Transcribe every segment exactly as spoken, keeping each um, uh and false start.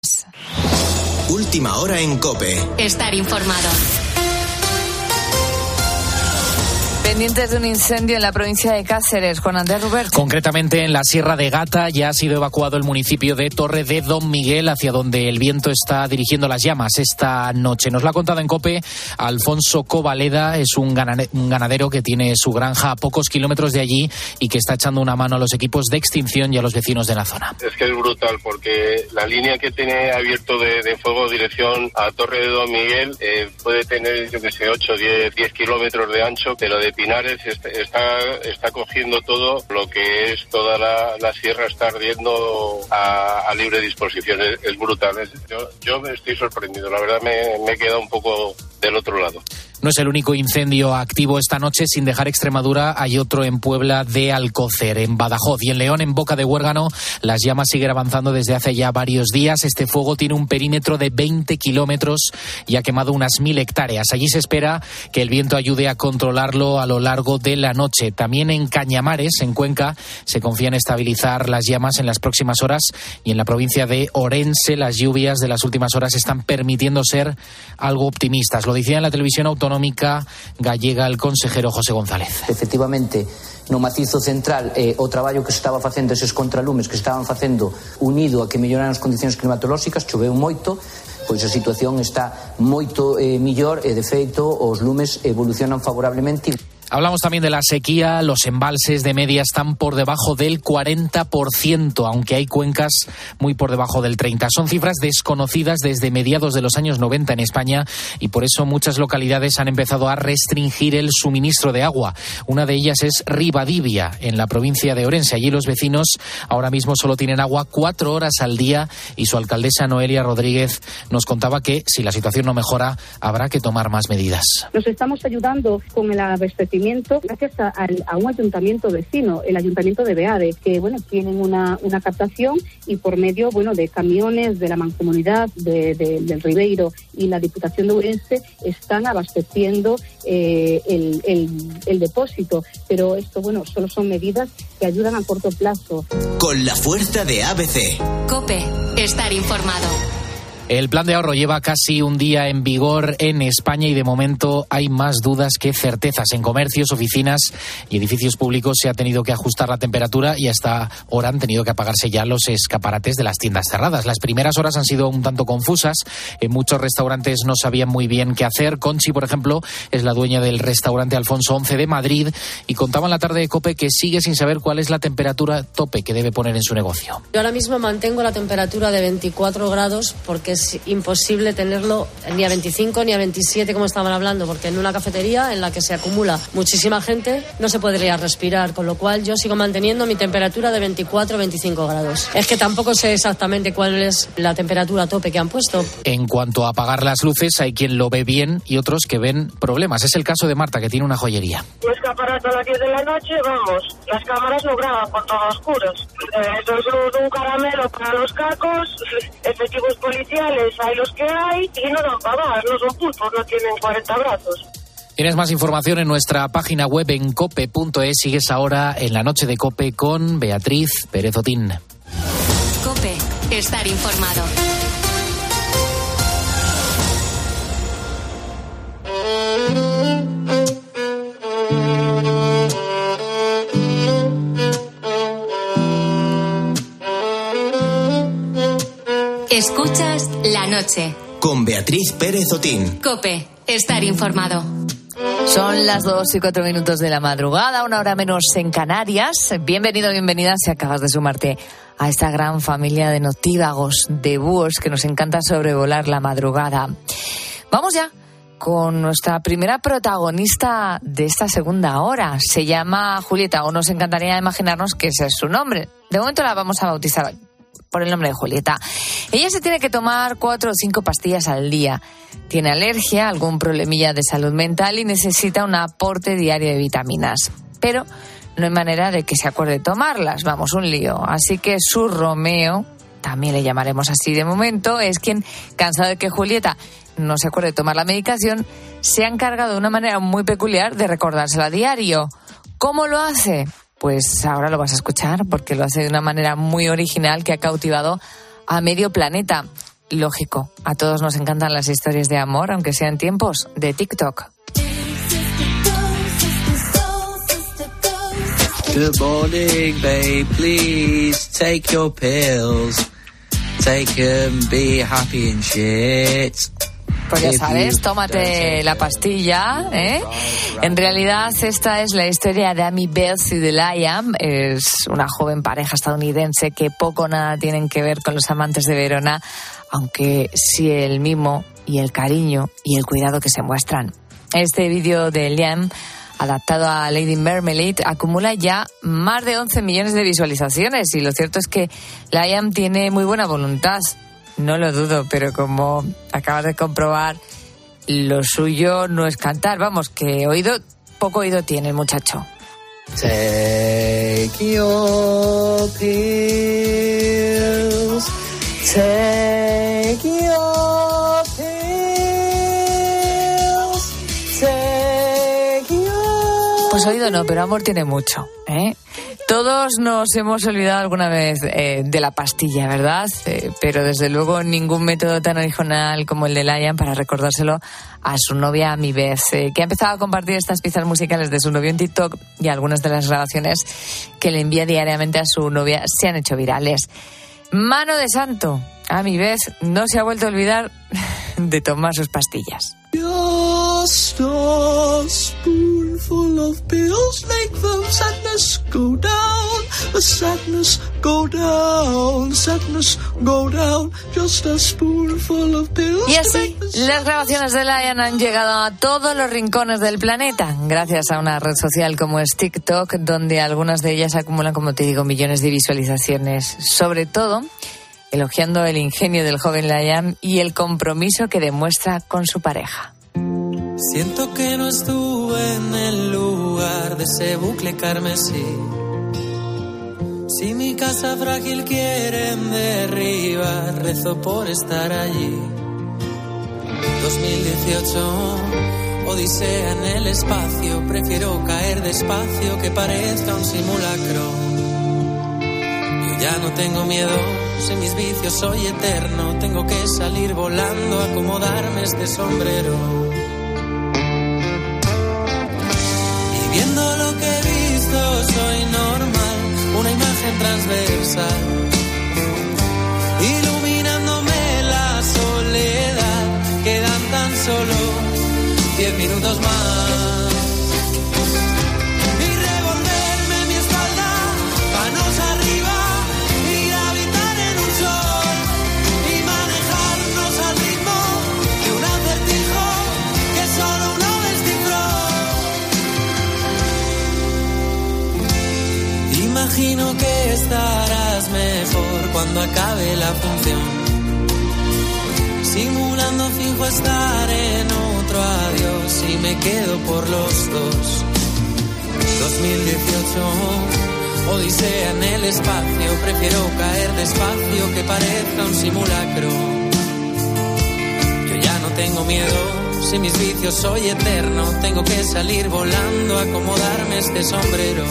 Última hora en COPE. Estar informado. Pendientes de un incendio en la provincia de Cáceres, Juan Andrés Rubert. Concretamente en la Sierra de Gata ya ha sido evacuado el municipio de Torre de Don Miguel, hacia donde el viento está dirigiendo las llamas esta noche. Nos lo ha contado en COPE Alfonso Covaleda, es un ganadero que tiene su granja a pocos kilómetros de allí y que está echando una mano a los equipos de extinción y a los vecinos de la zona. Es que es brutal, porque la línea que tiene abierto de, de fuego dirección a Torre de Don Miguel eh, puede tener, yo que sé, ocho, diez kilómetros de ancho, pero de Pinares está, está cogiendo todo lo que es toda la, la sierra, está ardiendo a, a libre disposición. Es, es brutal. Es, yo, yo estoy sorprendido, la verdad me, me he quedado un poco del otro lado. No es el único incendio activo esta noche. Sin dejar Extremadura, hay otro en Puebla de Alcócer, en Badajoz y en León, en Boca de Huérgano. Las llamas siguen avanzando desde hace ya varios días. Este fuego tiene un perímetro de veinte kilómetros y ha quemado unas mil hectáreas. Allí se espera que el viento ayude a controlarlo a lo largo de la noche. También en Cañamares, en Cuenca, se confía en estabilizar las llamas en las próximas horas, y en la provincia de Orense las lluvias de las últimas horas están permitiendo ser algo optimistas. Lo decía en la televisión autonómica gallega el consejero José González. Efectivamente, no macizo central eh, o traballo que se estaba facendo, eses contralumes que se estaban facendo unido a que melloraran as condicións climatolóxicas, choveu moito, pois a situación está moito eh, millor e de feito os lumes evolucionan favorablemente. Hablamos también de la sequía. Los embalses de media están por debajo del cuarenta por ciento, aunque hay cuencas muy por debajo del treinta por ciento. Son cifras desconocidas desde mediados de los años noventa en España, y por eso muchas localidades han empezado a restringir el suministro de agua. Una de ellas es Ribadivia, en la provincia de Orense. Allí los vecinos ahora mismo solo tienen agua cuatro horas al día, y su alcaldesa Noelia Rodríguez nos contaba que si la situación no mejora habrá que tomar más medidas. Nos estamos ayudando con el abastecimiento gracias a, a, a un ayuntamiento vecino, el ayuntamiento de Beade, que bueno, tienen una, una captación, y por medio bueno de camiones de la Mancomunidad de, de, del Ribeiro y la Diputación de Ourense están abasteciendo eh, el, el, el depósito, pero esto bueno solo son medidas que ayudan a corto plazo. Con la fuerza de A B C. COPE, estar informado. El plan de ahorro lleva casi un día en vigor en España y de momento hay más dudas que certezas. En comercios, oficinas y edificios públicos se ha tenido que ajustar la temperatura y hasta ahora han tenido que apagarse ya los escaparates de las tiendas cerradas. Las primeras horas han sido un tanto confusas. En muchos restaurantes no sabían muy bien qué hacer. Conchi, por ejemplo, es la dueña del restaurante Alfonso once de Madrid y contaba en la tarde de COPE que sigue sin saber cuál es la temperatura tope que debe poner en su negocio. Yo ahora mismo mantengo la temperatura de veinticuatro grados porque es imposible tenerlo ni a veinticinco ni a veintisiete como estaban hablando, porque en una cafetería en la que se acumula muchísima gente no se podría respirar, con lo cual yo sigo manteniendo mi temperatura de veinticuatro a veinticinco grados. Es que tampoco sé exactamente cuál es la temperatura tope que han puesto. En cuanto a apagar las luces, hay quien lo ve bien y otros que ven problemas. Es el caso de Marta, que tiene una joyería. Un escaparate a las diez de la noche, vamos, las cámaras no graban por todos oscuros. Eh, eso es un caramelo para los cacos, efectivos policiales hay los que hay y no dan pavadas, no son pulpos, no tienen cuarenta brazos. Tienes más información en nuestra página web en cope punto es. Sigues ahora en la noche de COPE con Beatriz Pérez Otín. COPE, estar informado. Escuchas La Noche con Beatriz Pérez Otín. COPE, estar informado. Son las dos y cuatro minutos de la madrugada, una hora menos en Canarias. Bienvenido, bienvenida si acabas de sumarte a esta gran familia de noctívagos, de búhos que nos encanta sobrevolar la madrugada. Vamos ya con nuestra primera protagonista de esta segunda hora. Se llama Julieta, o nos encantaría imaginarnos que ese es su nombre. De momento la vamos a bautizar por el nombre de Julieta. Ella se tiene que tomar cuatro o cinco pastillas al día. Tiene alergia, algún problemilla de salud mental y necesita un aporte diario de vitaminas. Pero no hay manera de que se acuerde de tomarlas. Vamos, un lío. Así que su Romeo, también le llamaremos así de momento, es quien, cansado de que Julieta no se acuerde de tomar la medicación, se ha encargado de una manera muy peculiar de recordársela a diario. ¿Cómo lo hace? Pues ahora lo vas a escuchar, porque lo hace de una manera muy original que ha cautivado a medio planeta. lógico, a todos nos encantan las historias de amor, aunque sean tiempos de TikTok. Good morning, babe. Please take your pills. Take them, be happy and shit. Pues ya sabes, tómate la pastilla, ¿eh? En realidad, esta es la historia de Amy Beth y de Liam. Es una joven pareja estadounidense que poco o nada tienen que ver con los amantes de Verona, aunque sí el mimo y el cariño y el cuidado que se muestran. Este vídeo de Liam, adaptado a Lady Marmalade, acumula ya más de once millones de visualizaciones, y lo cierto es que Liam tiene muy buena voluntad. No lo dudo, pero como acabas de comprobar, lo suyo no es cantar. Vamos, que oído, poco oído tiene el muchacho. Take your pills. Take your pills. Take your... Pues oído no, pero amor tiene mucho, ¿eh? Todos nos hemos olvidado alguna vez eh, de la pastilla, ¿verdad? Eh, pero desde luego ningún método tan original como el de Liam para recordárselo a su novia Amy Beth, eh, que ha empezado a compartir estas piezas musicales de su novio en TikTok, y algunas de las grabaciones que le envía diariamente a su novia se han hecho virales. Mano de santo, Amy Beth no se ha vuelto a olvidar de tomar sus pastillas. Just a spoonful of pills make the sadness go down, the sadness go down, sadness go down, just a spoonful of pills. Y así, las grabaciones de Liam han llegado a todos los rincones del planeta, gracias a una red social como es TikTok, donde algunas de ellas acumulan, como te digo, millones de visualizaciones, sobre todo elogiando el ingenio del joven Liam y el compromiso que demuestra con su pareja. Siento que no estuve en el lugar de ese bucle carmesí. Si mi casa frágil quieren derribar, rezo por estar allí. dos mil dieciocho, odisea en el espacio. Prefiero caer despacio que parezca un simulacro. Yo ya no tengo miedo, si mis vicios soy eterno. Tengo que salir volando, acomodarme este sombrero. Viendo lo que he visto soy normal, una imagen transversal, iluminándome la soledad. Quedan tan solo diez minutos más. Y revolverme mi espalda, manos arriba, y gravitar en un sol, y manejarnos al ritmo de un acertijo que solo uno descifró. Imagino que estarás mejor cuando acabe la función. Simulando finjo estar en otro adiós y me quedo por los dos. dos mil dieciocho, odisea en el espacio. Prefiero caer despacio que parezca un simulacro. Yo ya no tengo miedo, si mis vicios soy eterno. Tengo que salir volando, acomodarme este sombrero.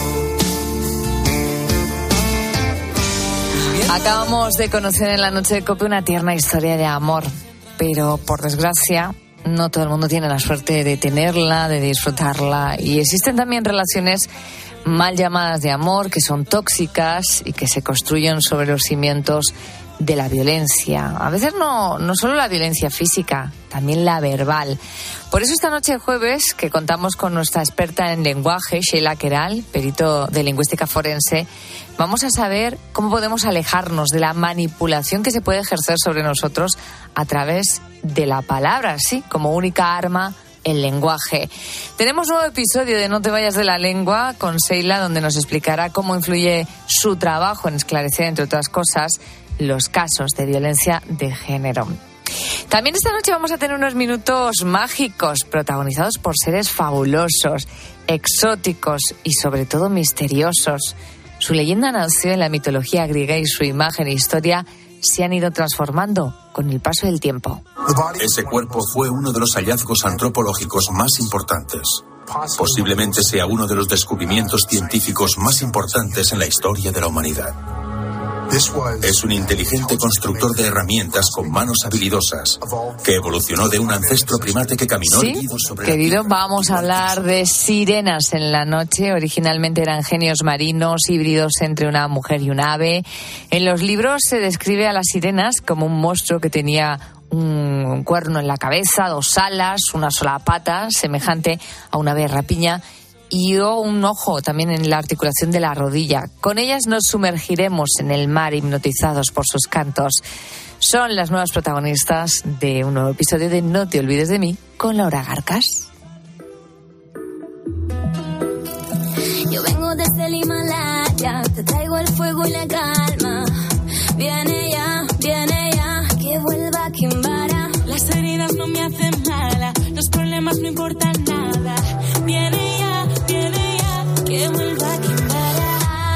Acabamos de conocer en la noche de COPE una tierna historia de amor, pero por desgracia no todo el mundo tiene la suerte de tenerla, de disfrutarla, y existen también relaciones mal llamadas de amor que son tóxicas y que se construyen sobre los cimientos de la violencia. A veces no, no solo la violencia física, también la verbal. Por eso esta noche de jueves, que contamos con nuestra experta en lenguaje, Sheila Queral, perito de lingüística forense, vamos a saber cómo podemos alejarnos de la manipulación que se puede ejercer sobre nosotros a través de la palabra, sí, como única arma, el lenguaje. Tenemos un nuevo episodio de No te vayas de la lengua con Sheila, donde nos explicará cómo influye su trabajo en esclarecer, entre otras cosas, los casos de violencia de género. También esta noche vamos a tener unos minutos mágicos protagonizados por seres fabulosos, exóticos y sobre todo misteriosos. Su leyenda nació en la mitología griega y su imagen e historia se han ido transformando con el paso del tiempo. Ese cuerpo fue uno de los hallazgos antropológicos más importantes. Posiblemente sea uno de los descubrimientos científicos más importantes en la historia de la humanidad. Es un inteligente constructor de herramientas con manos habilidosas que evolucionó de un ancestro primate que caminó ¿Sí? erguido sobre Querido, la... vamos a hablar de sirenas en la noche. Originalmente eran genios marinos, híbridos entre una mujer y un ave. En los libros se describe a las sirenas como un monstruo que tenía un cuerno en la cabeza, dos alas, una sola pata, semejante a una ave rapiña, y un ojo también en la articulación de la rodilla. Con ellas nos sumergiremos en el mar hipnotizados por sus cantos. Son las nuevas protagonistas de un nuevo episodio de No te olvides de mí con Laura Garcas. Yo vengo desde el Himalaya, te traigo el fuego y la calma. Viene ya, viene ya, que vuelva Kimbara. Las heridas no me hacen nada, los problemas no importan nada. Viene ya, viene ya, que vuelva Kimbara.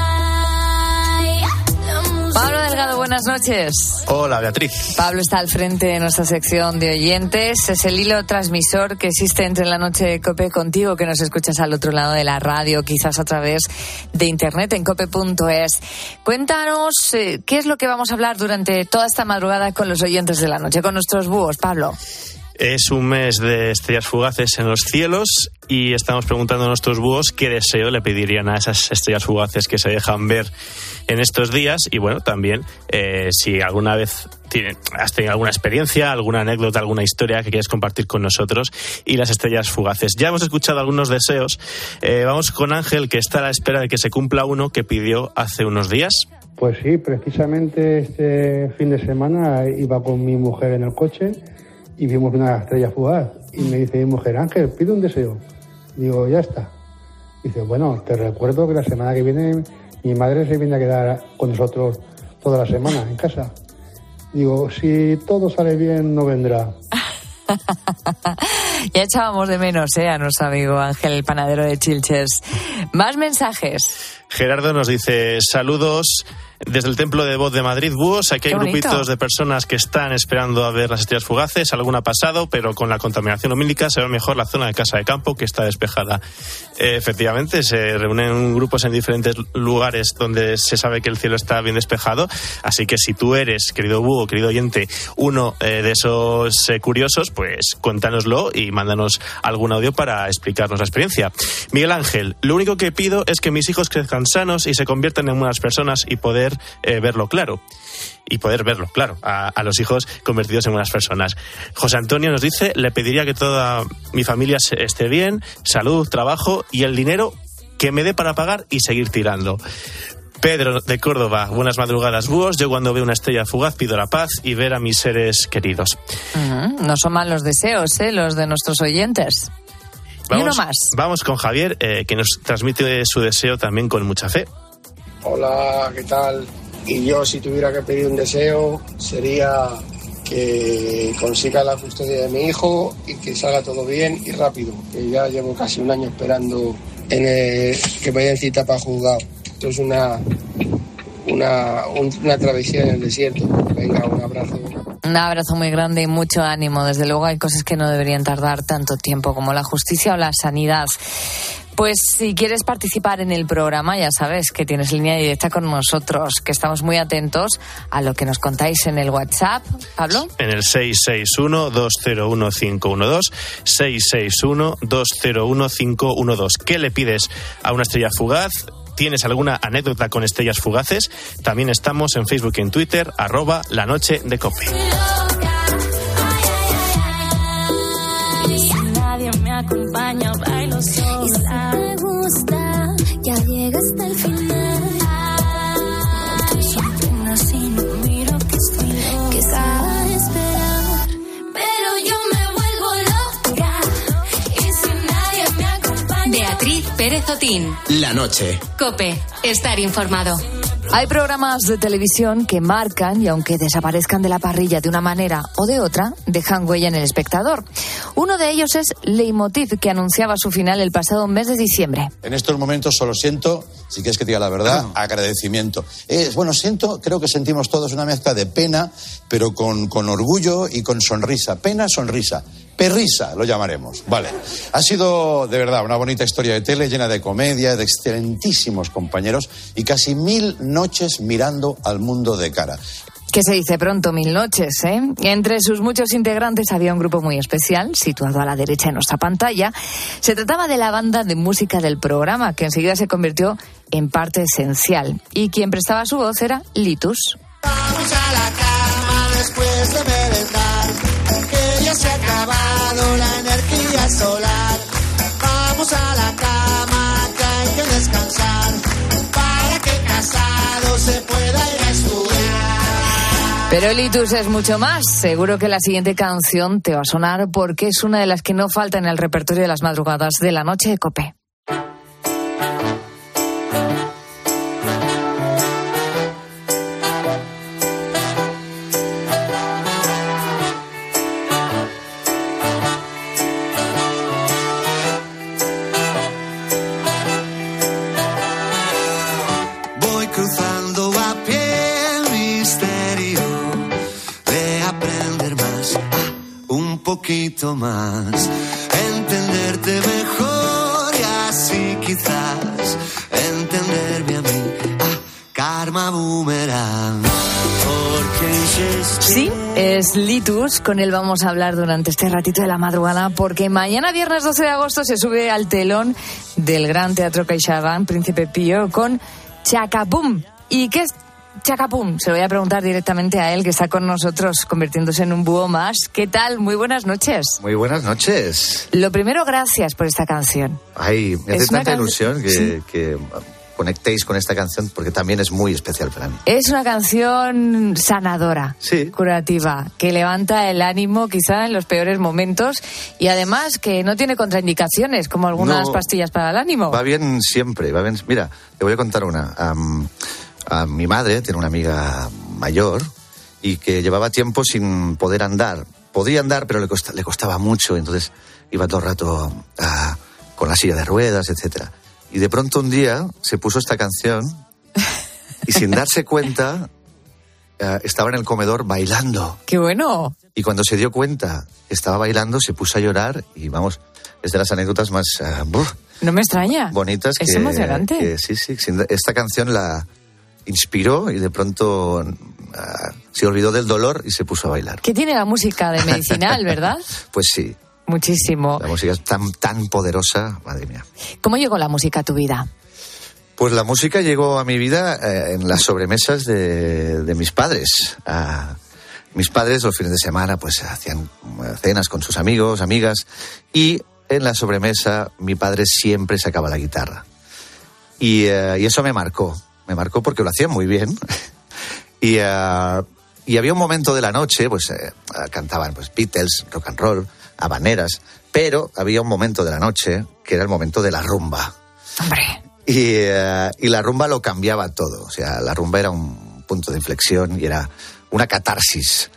Pablo Delgado, buenas noches. Hola, Beatriz. Pablo está al frente de nuestra sección de oyentes. Es el hilo transmisor que existe entre la noche de COPE contigo, que nos escuchas al otro lado de la radio, quizás a través de internet en cope punto es. Cuéntanos eh, qué es lo que vamos a hablar durante toda esta madrugada con los oyentes de la noche, con nuestros búhos, Pablo. Es un mes de estrellas fugaces en los cielos y estamos preguntando a nuestros búhos qué deseo le pedirían a esas estrellas fugaces que se dejan ver en estos días. Y bueno, también eh, si alguna vez tiene, has tenido alguna experiencia, alguna anécdota, alguna historia que quieres compartir con nosotros y las estrellas fugaces. Ya hemos escuchado algunos deseos. Eh, vamos con Ángel, que está a la espera de que se cumpla uno que pidió hace unos días. Pues sí, precisamente este fin de semana iba con mi mujer en el coche y vimos una estrella fugaz. Y me dice mi mujer, Ángel, pide un deseo. Digo, ya está. Dice, bueno, te recuerdo que la semana que viene mi madre se viene a quedar con nosotros toda la semana en casa. Digo, si todo sale bien, no vendrá. Ya echábamos de menos ¿eh? a nuestro amigo Ángel, el panadero de Chilches. Más mensajes. Gerardo nos dice, saludos desde el Templo de Voz de Madrid, búhos. Aquí hay grupitos de personas que están esperando a ver las estrellas fugaces. Alguna ha pasado, pero con la contaminación lumínica se ve mejor la zona de Casa de Campo, que está despejada. Eh, efectivamente, se reúnen grupos en diferentes lugares donde se sabe que el cielo está bien despejado. Así que si tú eres, querido búho, querido oyente, uno eh, de esos eh, curiosos, pues cuéntanoslo y mándanos algún audio para explicarnos la experiencia. Miguel Ángel, lo único que pido es que mis hijos crezcan sanos y se conviertan en buenas personas y poder Eh, verlo claro. Y poder verlo, claro, a, a los hijos convertidos en buenas personas. José Antonio nos dice, le pediría que toda mi familia esté bien, salud, trabajo y el dinero que me dé para pagar y seguir tirando. Pedro de Córdoba, buenas madrugadas, búhos. Yo cuando veo una estrella fugaz pido la paz y ver a mis seres queridos. Uh-huh. No son malos deseos, ¿eh? Los de nuestros oyentes. Vamos, y uno más. Vamos con Javier, eh, que nos transmite su deseo también con mucha fe. Hola, ¿qué tal? Y yo, si tuviera que pedir un deseo, sería que consiga la custodia de mi hijo y que salga todo bien y rápido, que ya llevo casi un año esperando en el, que me den cita para juzgado. Esto es una, una, una travesía en el desierto. Venga, un abrazo. Un abrazo muy grande y mucho ánimo. Desde luego hay cosas que no deberían tardar tanto tiempo, como la justicia o la sanidad. Pues si quieres participar en el programa, ya sabes que tienes línea directa con nosotros, que estamos muy atentos a lo que nos contáis en el WhatsApp. ¿Pablo? En el seis seis uno, dos cero uno, cinco uno dos, seis seis uno, dos cero uno, cinco uno dos. ¿Qué le pides a una estrella fugaz? ¿Tienes alguna anécdota con estrellas fugaces? También estamos en Facebook y en Twitter, arroba la noche de Cope. Nadie me acompaña, bailo sola. Y si te gusta, ya llega hasta el final. No te sorprendas si no miro que estoy loca. Que se va a esperar, pero yo me vuelvo loca. Y si nadie me acompaña. Beatriz Pérez Otín. La noche. COPE. Estar informado. Hay programas de televisión que marcan y aunque desaparezcan de la parrilla de una manera o de otra, dejan huella en el espectador. Uno de ellos es Leitmotiv, que anunciaba su final el pasado mes de diciembre. En estos momentos solo siento, si quieres que te diga la verdad, agradecimiento. Eh, bueno, siento, creo que sentimos todos una mezcla de pena, pero con, con orgullo y con sonrisa. Pena, sonrisa. Perrisa, lo llamaremos. Vale. Ha sido, de verdad, una bonita historia de tele llena de comedia, de excelentísimos compañeros y casi mil noches mirando al mundo de cara. Que se dice pronto, mil noches, ¿eh? Entre sus muchos integrantes había un grupo muy especial, situado a la derecha de nuestra pantalla. Se trataba de la banda de música del programa, que enseguida se convirtió en parte esencial. Y quien prestaba su voz era Litus. Vamos a la cama después de merendar, que ya se ha acabado la energía solar. Vamos a la cama, que hay que descansar, para que casado se pueda ir a estudiar. Pero Litus es mucho más. Seguro que la siguiente canción te va a sonar porque es una de las que no falta en el repertorio de las madrugadas de la noche de COPE. Voy cruzando a pie el misterio de aprender más, un poquito más, entenderte mejor y así quizás entenderme a mí, ah, Karma Boomerang. Sí, es Litus, con él vamos a hablar durante este ratito de la madrugada, porque mañana viernes doce de agosto se sube al telón del Gran Teatro CaixaBank Príncipe Pío con Chacapum. ¿Y qué es Chacapum? Se lo voy a preguntar directamente a él, que está con nosotros convirtiéndose en un búho más. ¿Qué tal? Muy buenas noches. Muy buenas noches. Lo primero, gracias por esta canción. Ay, me hace Es una tanta can- ilusión que, Sí. que conectéis con esta canción porque también es muy especial para mí. Es una canción sanadora, Sí. curativa, que levanta el ánimo quizá en los peores momentos y además que no tiene contraindicaciones como algunas No. pastillas para el ánimo. Va bien siempre, va bien. Mira, te voy a contar una. Am, a mi madre tiene una amiga mayor y que llevaba tiempo sin poder andar. Podía andar, pero le, costa- le costaba mucho, entonces iba todo el rato ah, con la silla de ruedas, etcétera. Y de pronto un día se puso esta canción y sin darse cuenta eh, estaba en el comedor bailando. ¡Qué bueno! Y cuando se dio cuenta que estaba bailando se puso a llorar y vamos, es de las anécdotas más uh, buf, No me extraña. bonitas Es que, emocionante. que sí, sí. sin- Esta canción la inspiró y de pronto uh, se olvidó del dolor y se puso a bailar. ¿Qué tiene la música de medicinal, verdad? Pues sí, Muchísimo. la música es tan, tan poderosa, madre mía. ¿Cómo llegó la música a tu vida? Pues la música llegó a mi vida eh, en las sobremesas de, de mis padres. Ah, mis padres los fines de semana pues hacían eh, cenas con sus amigos, amigas, y en la sobremesa mi padre siempre sacaba la guitarra. Y, eh, y eso me marcó, me marcó porque lo hacía muy bien. y, eh, y había un momento de la noche, pues eh, cantaban pues Beatles, rock and roll, habaneras, pero había un momento de la noche que era el momento de la rumba. Hombre. Y, uh, y la rumba lo cambiaba todo. O sea, la rumba era un punto de inflexión y era una catarsis.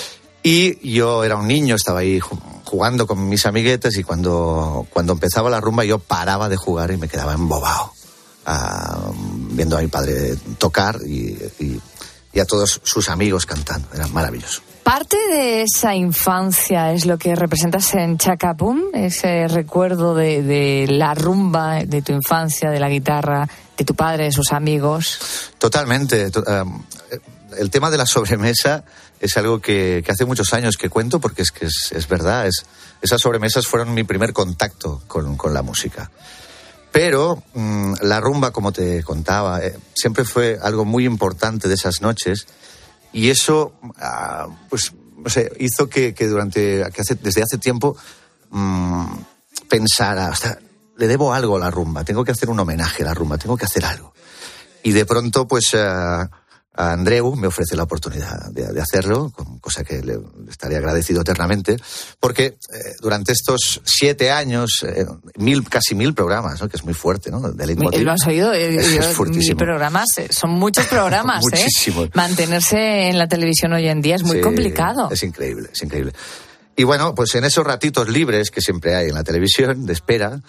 Y yo era un niño, estaba ahí jugando con mis amiguetes y cuando, cuando empezaba la rumba yo paraba de jugar y me quedaba embobado, uh, viendo a mi padre tocar y, y, y a todos sus amigos cantando. Era maravilloso. Parte de esa infancia es lo que representas en Chacapum, ese recuerdo de, de la rumba de tu infancia, de la guitarra, de tu padre, de sus amigos. Totalmente. To- um, el tema de la sobremesa es algo que, que hace muchos años que cuento porque es que es, es verdad. Es, esas sobremesas fueron mi primer contacto con, con la música. Pero mmm, la rumba, como te contaba, eh, siempre fue algo muy importante de esas noches. Y eso, uh, pues, no sé, hizo que, que durante, que hace, desde hace tiempo, mmm, pensara, hostia, le debo algo a la rumba, tengo que hacer un homenaje a la rumba, tengo que hacer algo. Y de pronto, pues, uh, a Andreu me ofrece la oportunidad de, de hacerlo, cosa que le, le estaré agradecido eternamente, porque eh, durante estos siete años, eh, mil, casi mil programas, ¿no? Que es muy fuerte, ¿no? De leitmotiv. Lo has oído, Es, yo, es fuertísimo. mil programas, son muchos programas, Muchísimo. ¿eh? Mantenerse en la televisión hoy en día es muy Sí, complicado. Es increíble, es increíble. Y bueno, pues en esos ratitos libres que siempre hay en la televisión, de espera,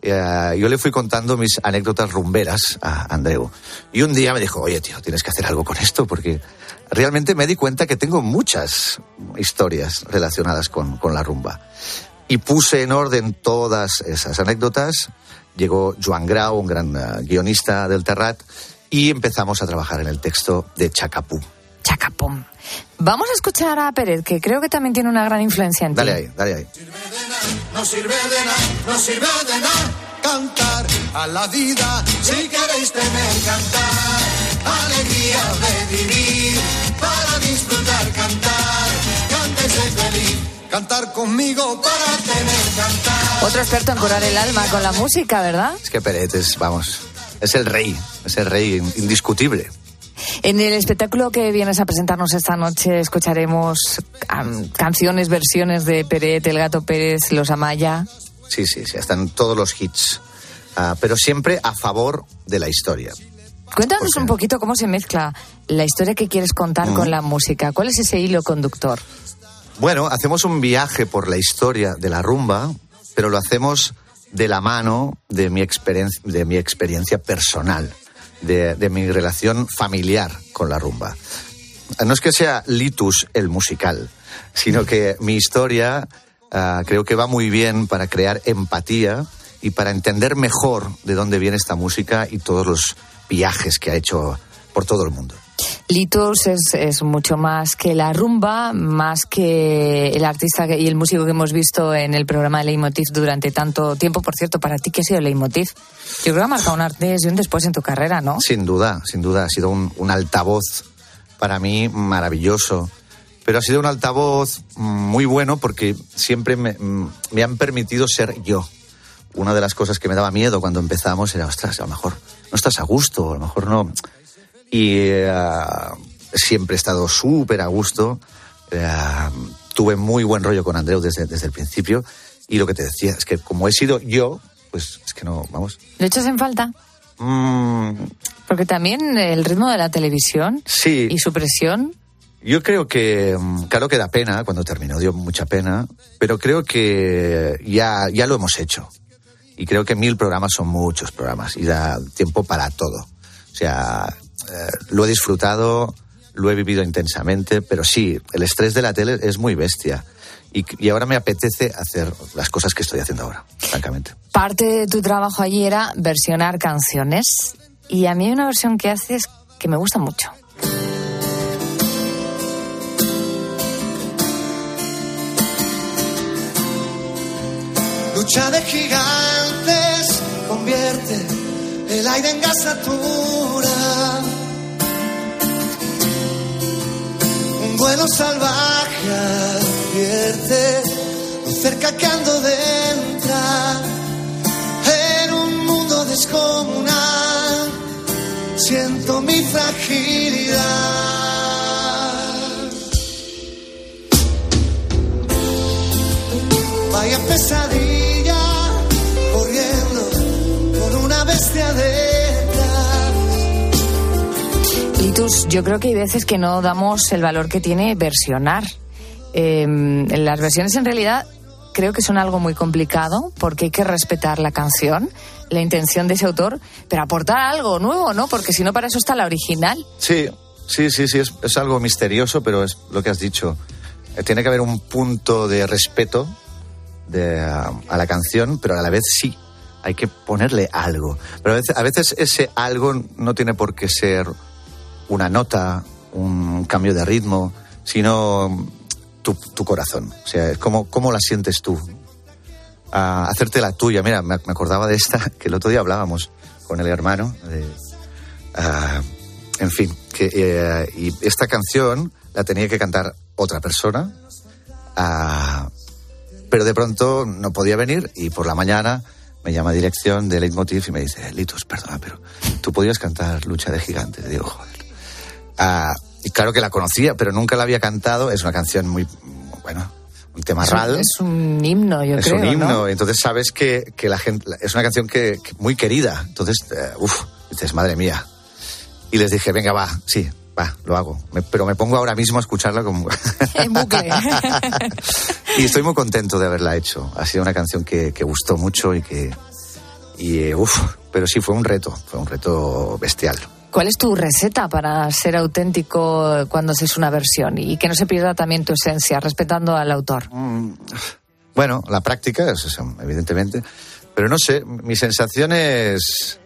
eh, yo le fui contando mis anécdotas rumberas a Andreu. Y un día me dijo, oye, tío, tienes que hacer algo con esto, porque realmente me di cuenta que tengo muchas historias relacionadas con, con la rumba. Y puse en orden todas esas anécdotas. Llegó Joan Grau, un gran uh, guionista del Terrat, y empezamos a trabajar en el texto de Chacapum. Chacapum. Vamos a escuchar a Pérez, que creo que también tiene una gran influencia en ti. Dale ahí, dale ahí. No sirve de nada, no sirve de nada cantar a la vida. Si queréis tener cantar, alegría de vivir, para disfrutar cantar, cántese feliz. Cantar conmigo para tener cantar. Otro experto en curar el alma con la música, ¿verdad? Es que Pérez es, vamos, es el rey, es el rey indiscutible. En el espectáculo que vienes a presentarnos esta noche escucharemos um, canciones, versiones de Peret, El Gato Pérez, Los Amaya. Sí, sí, sí, están todos los hits, uh, pero siempre a favor de la historia. Cuéntanos Porque... un poquito cómo se mezcla la historia que quieres contar mm. con la música. ¿Cuál es ese hilo conductor? Bueno, hacemos un viaje por la historia de la rumba, pero lo hacemos de la mano de mi experiencia, de mi experiencia personal. De, de mi relación familiar con la rumba. No es que sea Litus el musical, sino que mi historia uh, creo que va muy bien para crear empatía y para entender mejor de dónde viene esta música y todos los viajes que ha hecho por todo el mundo. Litus es, es mucho más que la rumba, más que el artista y el músico que hemos visto en el programa de Leitmotiv durante tanto tiempo. Por cierto, para ti, ¿qué ha sido Leitmotiv? Yo creo que ha marcado un antes y un después en tu carrera, ¿no? Sin duda, sin duda. Ha sido un, un altavoz para mí maravilloso. Pero ha sido un altavoz muy bueno porque siempre me, me han permitido ser yo. Una de las cosas que me daba miedo cuando empezamos era, ostras, a lo mejor no estás a gusto, a lo mejor no... Y uh, siempre he estado súper a gusto. Uh, tuve muy buen rollo con Andreu desde, desde el principio. Y lo que te decía es que como he sido yo, pues es que no, vamos. ¿Lo echas en falta? Mm. Porque también el ritmo de la televisión sí. y su presión. Yo creo que, claro que da pena, cuando terminó dio mucha pena, pero creo que ya, ya lo hemos hecho. Y creo que mil programas son muchos programas y da tiempo para todo. O sea... Eh, lo he disfrutado, lo he vivido intensamente, pero sí, el estrés de la tele es muy bestia. Y, y ahora me apetece hacer las cosas que estoy haciendo ahora, francamente. Parte de tu trabajo allí era versionar canciones. Y a mí hay una versión que haces que me gusta mucho. Lucha de gigantes, convierte el aire en gas natura. Un vuelo salvaje advierte lo cerca que ando de entrar en un mundo descomunal. Siento mi fragilidad. Vaya pesadilla corriendo con una bestia detrás. Litus, yo creo que hay veces que no damos el valor que tiene versionar. Eh, las versiones en realidad creo que son algo muy complicado porque hay que respetar la canción, la intención de ese autor, pero aportar algo nuevo, ¿no? Porque si no, para eso está la original. Sí, sí, sí, sí, es, es algo misterioso, pero es lo que has dicho. Eh, tiene que haber un punto de respeto de, a, a la canción, pero a la vez sí, hay que ponerle algo. Pero a veces, a veces ese algo no tiene por qué ser una nota, un cambio de ritmo, sino tu, tu corazón. O sea, ¿cómo, cómo la sientes tú? A hacerte la tuya. Mira, me, me acordaba de esta, que el otro día hablábamos con el hermano. De, uh, en fin, que uh, y esta canción la tenía que cantar otra persona, uh, pero de pronto no podía venir y por la mañana me llama a dirección de Leitmotiv y me dice, Litus, perdona, pero tú podías cantar Lucha de Gigantes. Y digo, joder. Uh, y claro que la conocía, pero nunca la había cantado. Es una canción muy, bueno, un tema ral. Es un himno, yo es creo, Es un himno, ¿no? Entonces sabes que, que la gente, es una canción que, que muy querida. Entonces, uh, uff, dices, madre mía. Y les dije, venga, va, sí, Va, lo hago. Me, pero me pongo ahora mismo a escucharla como... En bucle. Y estoy muy contento de haberla hecho. Ha sido una canción que, que gustó mucho y que... Y, eh, uf, pero sí, fue un reto. Fue un reto bestial. ¿Cuál es tu receta para ser auténtico cuando haces una versión y que no se pierda también tu esencia, respetando al autor? Mm, bueno, la práctica, es eso, evidentemente. Pero no sé, mi sensación es...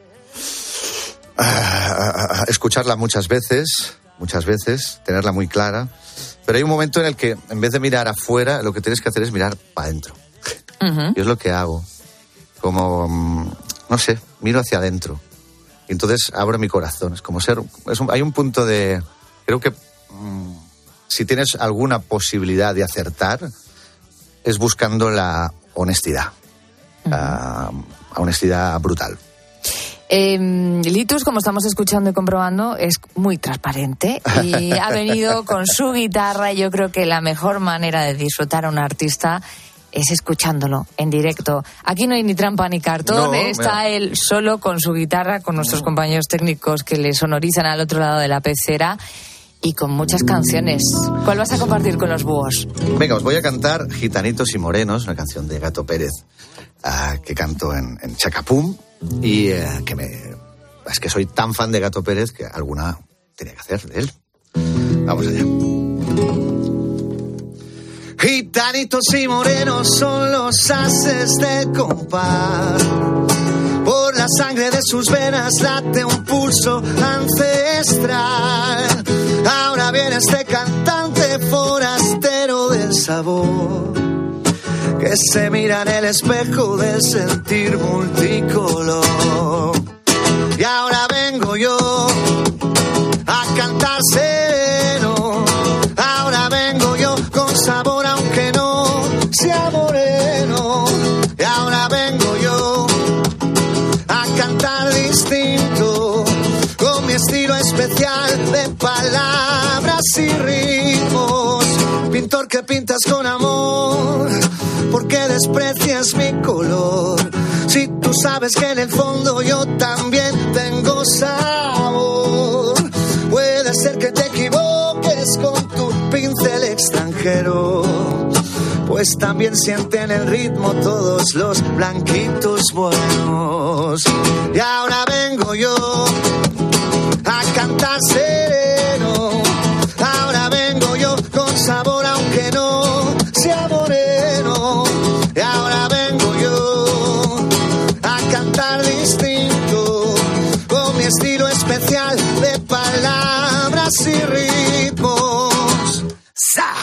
Uh, escucharla muchas veces, muchas veces, tenerla muy clara, pero hay un momento en el que en vez de mirar afuera, lo que tienes que hacer es mirar para adentro. Uh-huh. Y es lo que hago, como, no sé, miro hacia adentro, y entonces abro mi corazón, es como ser, es un, hay un punto de, creo que um, si tienes alguna posibilidad de acertar, es buscando la honestidad, uh-huh. la honestidad brutal. Eh, Litus, como estamos escuchando y comprobando, es muy transparente y ha venido con su guitarra y yo creo que la mejor manera de disfrutar a un artista es escuchándolo en directo. Aquí no hay ni trampa ni cartón, no, está me... él solo con su guitarra, con nuestros no. compañeros técnicos que le sonorizan al otro lado de la pecera y con muchas canciones. ¿Cuál vas a compartir con los búhos? Venga, os voy a cantar Gitanitos y Morenos, una canción de Gato Pérez uh, que canto en, en Chacapum. Y eh, que me es que soy tan fan de Gato Pérez que alguna tenía que hacer de él. Vamos allá. Gitanitos y morenos son los haces de compás. Por la sangre de sus venas late un pulso ancestral. Ahora viene este cantante forastero del sabor, que se mira en el espejo del sentir multicolor. Y ahora vengo yo a cantar sereno. Ahora vengo yo con sabor aunque no sea moreno. Y ahora vengo yo a cantar distinto, con mi estilo especial de palabras y ritmos. Pintor que pintas con amor, ¿por qué desprecias mi color? Si tú sabes que en el fondo yo también tengo sabor. Puede ser que te equivoques con tu pincel extranjero, pues también sienten el ritmo todos los blanquitos buenos. Y ahora vengo yo a cantar sereno. Ahora vengo yo con sabor aunque no sea moreno. Y ahora vengo yo a cantar distinto, con mi estilo especial de palabras y ritmos. ¡Sa!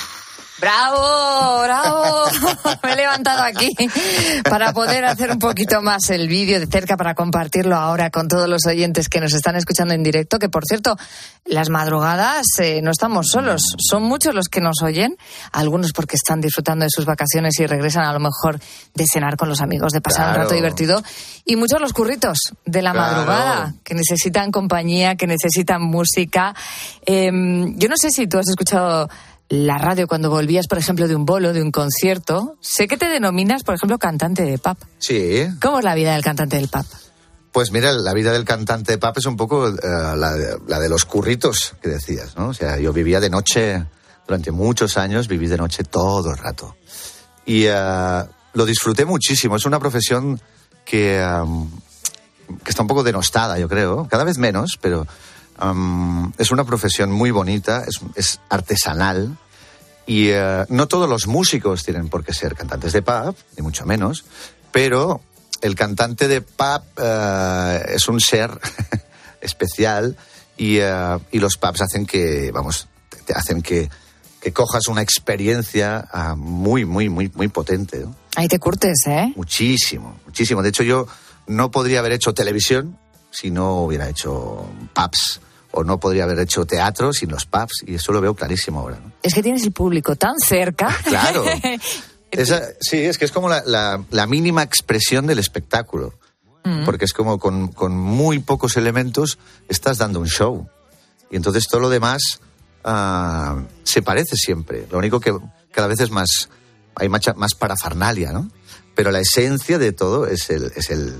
¡Bravo! ¡Bravo! Me he levantado aquí para poder hacer un poquito más el vídeo de cerca, para compartirlo ahora con todos los oyentes que nos están escuchando en directo, que por cierto, las madrugadas eh, no estamos solos, son muchos los que nos oyen, algunos porque están disfrutando de sus vacaciones y regresan a lo mejor de cenar con los amigos, de pasar claro. un rato divertido, y muchos los curritos de la claro. madrugada, que necesitan compañía, que necesitan música. Eh, yo no sé si tú has escuchado la radio cuando volvías, por ejemplo, de un bolo, de un concierto. Sé que te denominas, por ejemplo, cantante de pub. Sí. ¿Cómo es la vida del cantante del pub? Pues mira, la vida del cantante de pub es un poco uh, la, de, la de los curritos que decías, ¿no? O sea, yo vivía de noche, durante muchos años viví de noche todo el rato. Y uh, lo disfruté muchísimo. Es una profesión que, um, que está un poco denostada, yo creo. Cada vez menos, pero... Um, es una profesión muy bonita, es, es artesanal y uh, no todos los músicos tienen por qué ser cantantes de pub, ni mucho menos, pero el cantante de pub uh, es un ser especial y, uh, y los pubs hacen que, vamos, te hacen que, que cojas una experiencia uh, muy, muy, muy, muy potente, ¿no? Ahí te curtes, ¿eh? Muchísimo, muchísimo. De hecho, yo no podría haber hecho televisión si no hubiera hecho pubs, o no podría haber hecho teatro sin los pubs, y eso lo veo clarísimo ahora, ¿no? Es que tienes el público tan cerca. Claro. Esa, sí, es que es como la, la, la mínima expresión del espectáculo, mm. porque es como con, con muy pocos elementos estás dando un show, y entonces todo lo demás uh, se parece siempre. Lo único que cada vez es más, hay más, más parafernalia, ¿no? Pero la esencia de todo es el... Es el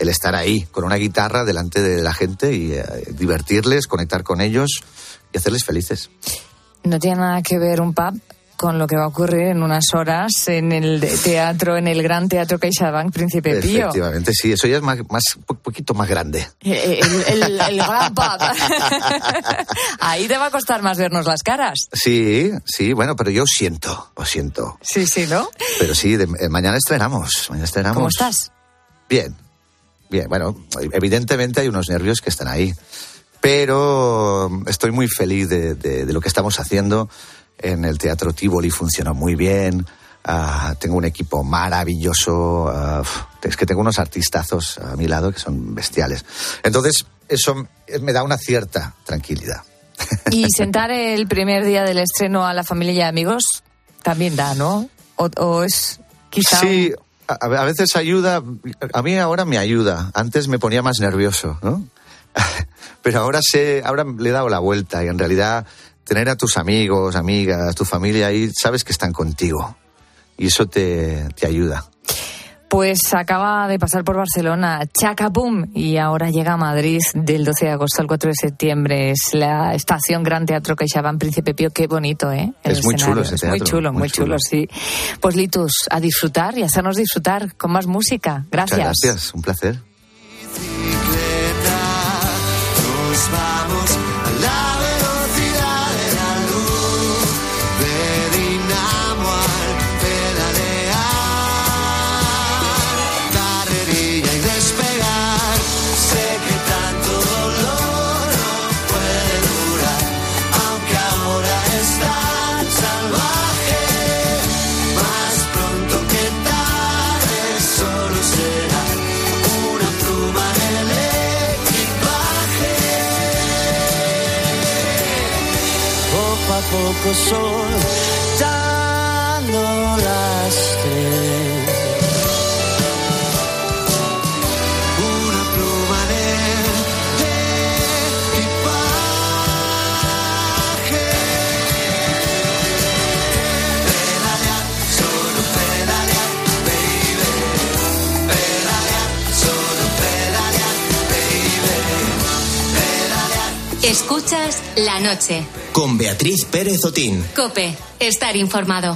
el estar ahí con una guitarra delante de la gente y eh, divertirles, conectar con ellos y hacerles felices. No tiene nada que ver un pub con lo que va a ocurrir en unas horas en el teatro, en el Gran Teatro CaixaBank Príncipe Pío. Efectivamente, sí, eso ya es más, más un poquito más grande. El, el, el, el gran pub. Ahí te va a costar más vernos las caras. Sí, sí, bueno, pero yo siento, lo siento. Sí, sí, ¿no? Pero sí, de, eh, mañana estrenamos, mañana estrenamos. ¿Cómo estás? Bien, bien, bueno, evidentemente hay unos nervios que están ahí, pero estoy muy feliz de, de, de lo que estamos haciendo. En el Teatro Tívoli funcionó muy bien, uh, tengo un equipo maravilloso, uh, es que tengo unos artistazos a mi lado que son bestiales. Entonces, eso me da una cierta tranquilidad. Y sentar el primer día del estreno a la familia y amigos también da, ¿no? O, o es quizá... Sí, a, a veces ayuda, a mí ahora me ayuda, antes me ponía más nervioso, ¿no? Pero ahora sé, ahora le he dado la vuelta y en realidad... Tener a tus amigos, amigas, tu familia ahí, sabes que están contigo y eso te, te ayuda. Pues acaba de pasar por Barcelona, Chacapum, y ahora llega a Madrid del doce de agosto al cuatro de septiembre. Es la estación Gran Teatro CaixaBank Príncipe Pío. Qué bonito, ¿eh? El es muy escenario. chulo ese teatro. Muy chulo, muy, muy chulo. chulo, sí. Pues Litus, a disfrutar y hacernos disfrutar con más música. Gracias. Muchas gracias, un placer. Nos vamos a la velocidad de la luz, de dinamo al pedalear, carrerilla y despegar. Sé que tanto dolor no puede durar, aunque ahora es tan salvaje. Más pronto que tarde solo será una pluma en el equipaje. Poco a poco soltando las tres, una pluma en el equipaje. Pedalear, solo pedalear, baby. Pedalear, solo pedalear, baby. Pedalear. Escuchas La Noche. Con Beatriz Pérez Otín. COPE. Estar informado.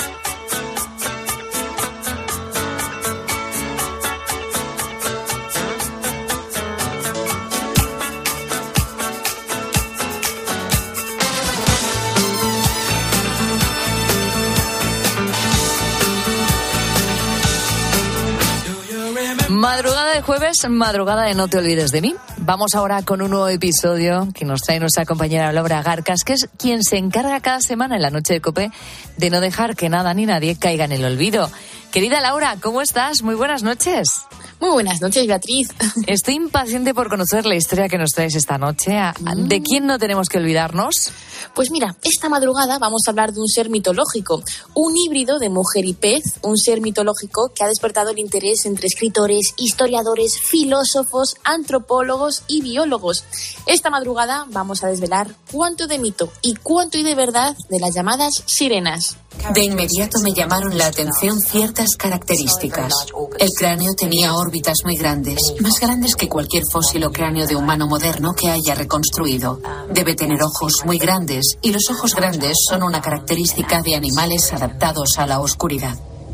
Madrugada de jueves, madrugada de No te olvides de mí. Vamos ahora con un nuevo episodio que nos trae nuestra compañera Laura Garcas, que es quien se encarga cada semana en la noche de COPE de no dejar que nada ni nadie caiga en el olvido. Querida Laura, ¿cómo estás? Muy buenas noches. Muy buenas noches, Beatriz. Estoy impaciente por conocer la historia que nos traes esta noche. ¿De quién no tenemos que olvidarnos? Pues mira, esta madrugada vamos a hablar de un ser mitológico, un híbrido de mujer y pez, un ser mitológico que ha despertado el interés entre escritores, historiadores, filósofos, antropólogos y biólogos. Esta madrugada vamos a desvelar cuánto de mito y cuánto hay de verdad de las llamadas sirenas. De inmediato me llamaron la atención ciertas características. El cráneo tenía órbitas muy grandes, más grandes que cualquier fósil o cráneo de humano moderno que haya reconstruido. Debe tener ojos muy grandes, y los ojos grandes son una característica de animales adaptados a la oscuridad.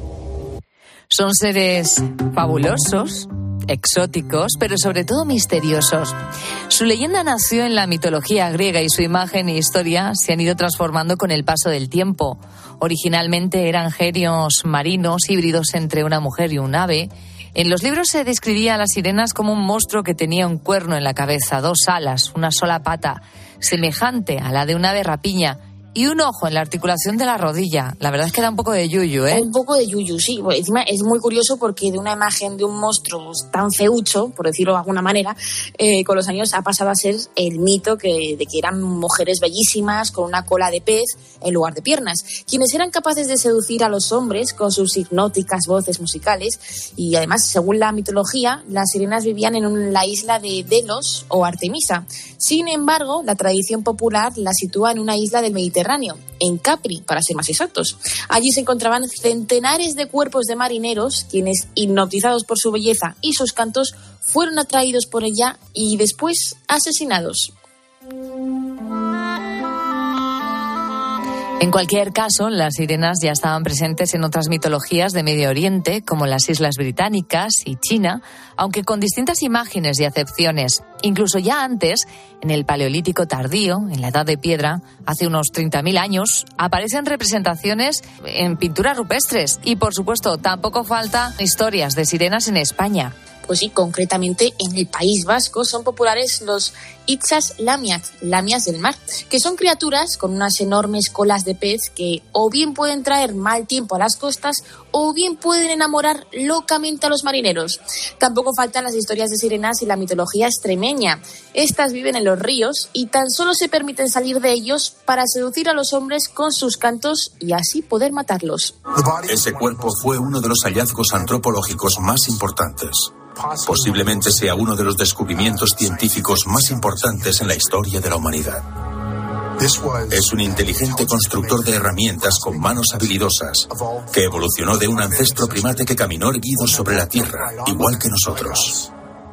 Son seres fabulosos, exóticos, pero sobre todo misteriosos. Su leyenda nació en la mitología griega y su imagen e historia se han ido transformando con el paso del tiempo. Originalmente eran genios marinos híbridos entre una mujer y un ave. En los libros se describía a las sirenas como un monstruo que tenía un cuerno en la cabeza, dos alas, una sola pata, semejante a la de un ave rapiña, y un ojo en la articulación de la rodilla. La verdad es que da un poco de yuyu, ¿eh? Un poco de yuyu, sí. Bueno, encima es muy curioso porque de una imagen de un monstruo tan feucho, por decirlo de alguna manera, eh, con los años ha pasado a ser el mito que, de que eran mujeres bellísimas con una cola de pez en lugar de piernas, quienes eran capaces de seducir a los hombres con sus hipnóticas voces musicales. Y además, según la mitología, las sirenas vivían en un, la isla de Delos o Artemisa. Sin embargo, la tradición popular la sitúa en una isla del Mediterráneo Mediterráneo, en Capri, para ser más exactos. Allí se encontraban centenares de cuerpos de marineros, quienes, hipnotizados por su belleza y sus cantos, fueron atraídos por ella y después asesinados. En cualquier caso, las sirenas ya estaban presentes en otras mitologías de Medio Oriente, como las Islas Británicas y China, aunque con distintas imágenes y acepciones. Incluso ya antes, en el Paleolítico tardío, en la Edad de Piedra, hace unos treinta mil años, aparecen representaciones en pinturas rupestres. Y, por supuesto, tampoco falta historias de sirenas en España. Pues sí, concretamente en el País Vasco son populares los itzas lamiak, lamias del mar, que son criaturas con unas enormes colas de pez que o bien pueden traer mal tiempo a las costas o bien pueden enamorar locamente a los marineros. Tampoco faltan las historias de sirenas y la mitología extremeña. Estas viven en los ríos y tan solo se permiten salir de ellos para seducir a los hombres con sus cantos y así poder matarlos. Ese cuerpo fue uno de los hallazgos antropológicos más importantes. Posiblemente sea uno de los descubrimientos científicos más importantes en la historia de la humanidad. Es un inteligente constructor de herramientas con manos habilidosas que evolucionó de un ancestro primate que caminó erguido sobre la tierra, igual que nosotros.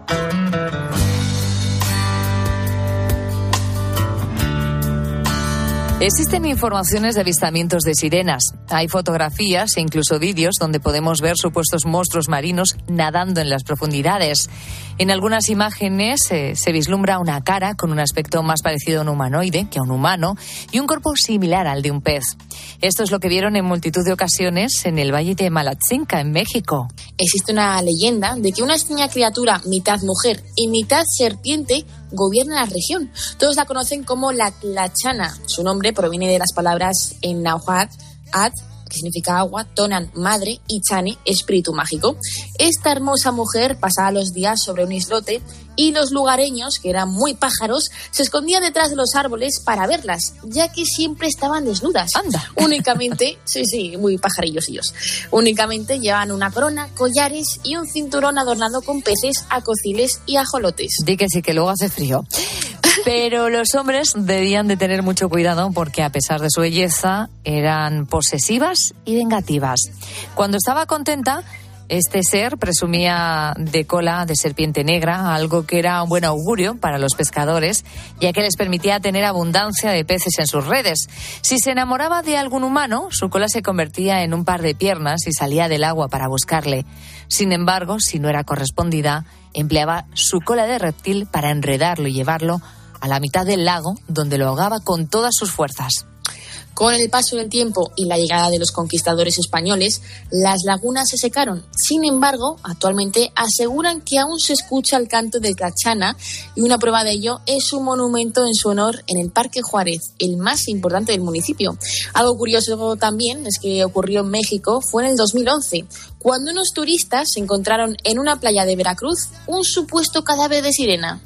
Existen informaciones de avistamientos de sirenas. Hay fotografías e incluso vídeos donde podemos ver supuestos monstruos marinos nadando en las profundidades. En algunas imágenes eh, se vislumbra una cara con un aspecto más parecido a un humanoide que a un humano y un cuerpo similar al de un pez. Esto es lo que vieron en multitud de ocasiones en el Valle de Malatzinca, en México. Existe una leyenda de que una extraña criatura, mitad mujer y mitad serpiente, gobierna la región. Todos la conocen como la Tlachana. Su nombre proviene de las palabras en náhuatl, at, que significa agua, tonan, madre, y chane, espíritu mágico. Esta hermosa mujer pasaba los días sobre un islote y los lugareños, que eran muy pájaros, se escondían detrás de los árboles para verlas, ya que siempre estaban desnudas. Anda. Únicamente, sí, sí, muy pajarillos ellos. Únicamente llevaban una corona, collares y un cinturón adornado con peces, acociles y ajolotes. Di que sí, que luego hace frío. Pero los hombres debían de tener mucho cuidado porque, a pesar de su belleza, eran posesivas y vengativas. Cuando estaba contenta, este ser presumía de cola de serpiente negra, algo que era un buen augurio para los pescadores, ya que les permitía tener abundancia de peces en sus redes. Si se enamoraba de algún humano, su cola se convertía en un par de piernas y salía del agua para buscarle. Sin embargo, si no era correspondida, empleaba su cola de reptil para enredarlo y llevarlo a la mitad del lago, donde lo ahogaba con todas sus fuerzas. Con el paso del tiempo y la llegada de los conquistadores españoles, las lagunas se secaron. Sin embargo, actualmente aseguran que aún se escucha el canto de Tlachana y una prueba de ello es un monumento en su honor en el Parque Juárez, el más importante del municipio. Algo curioso también es que ocurrió en México, fue en el dos mil once, cuando unos turistas encontraron en una playa de Veracruz un supuesto cadáver de sirena.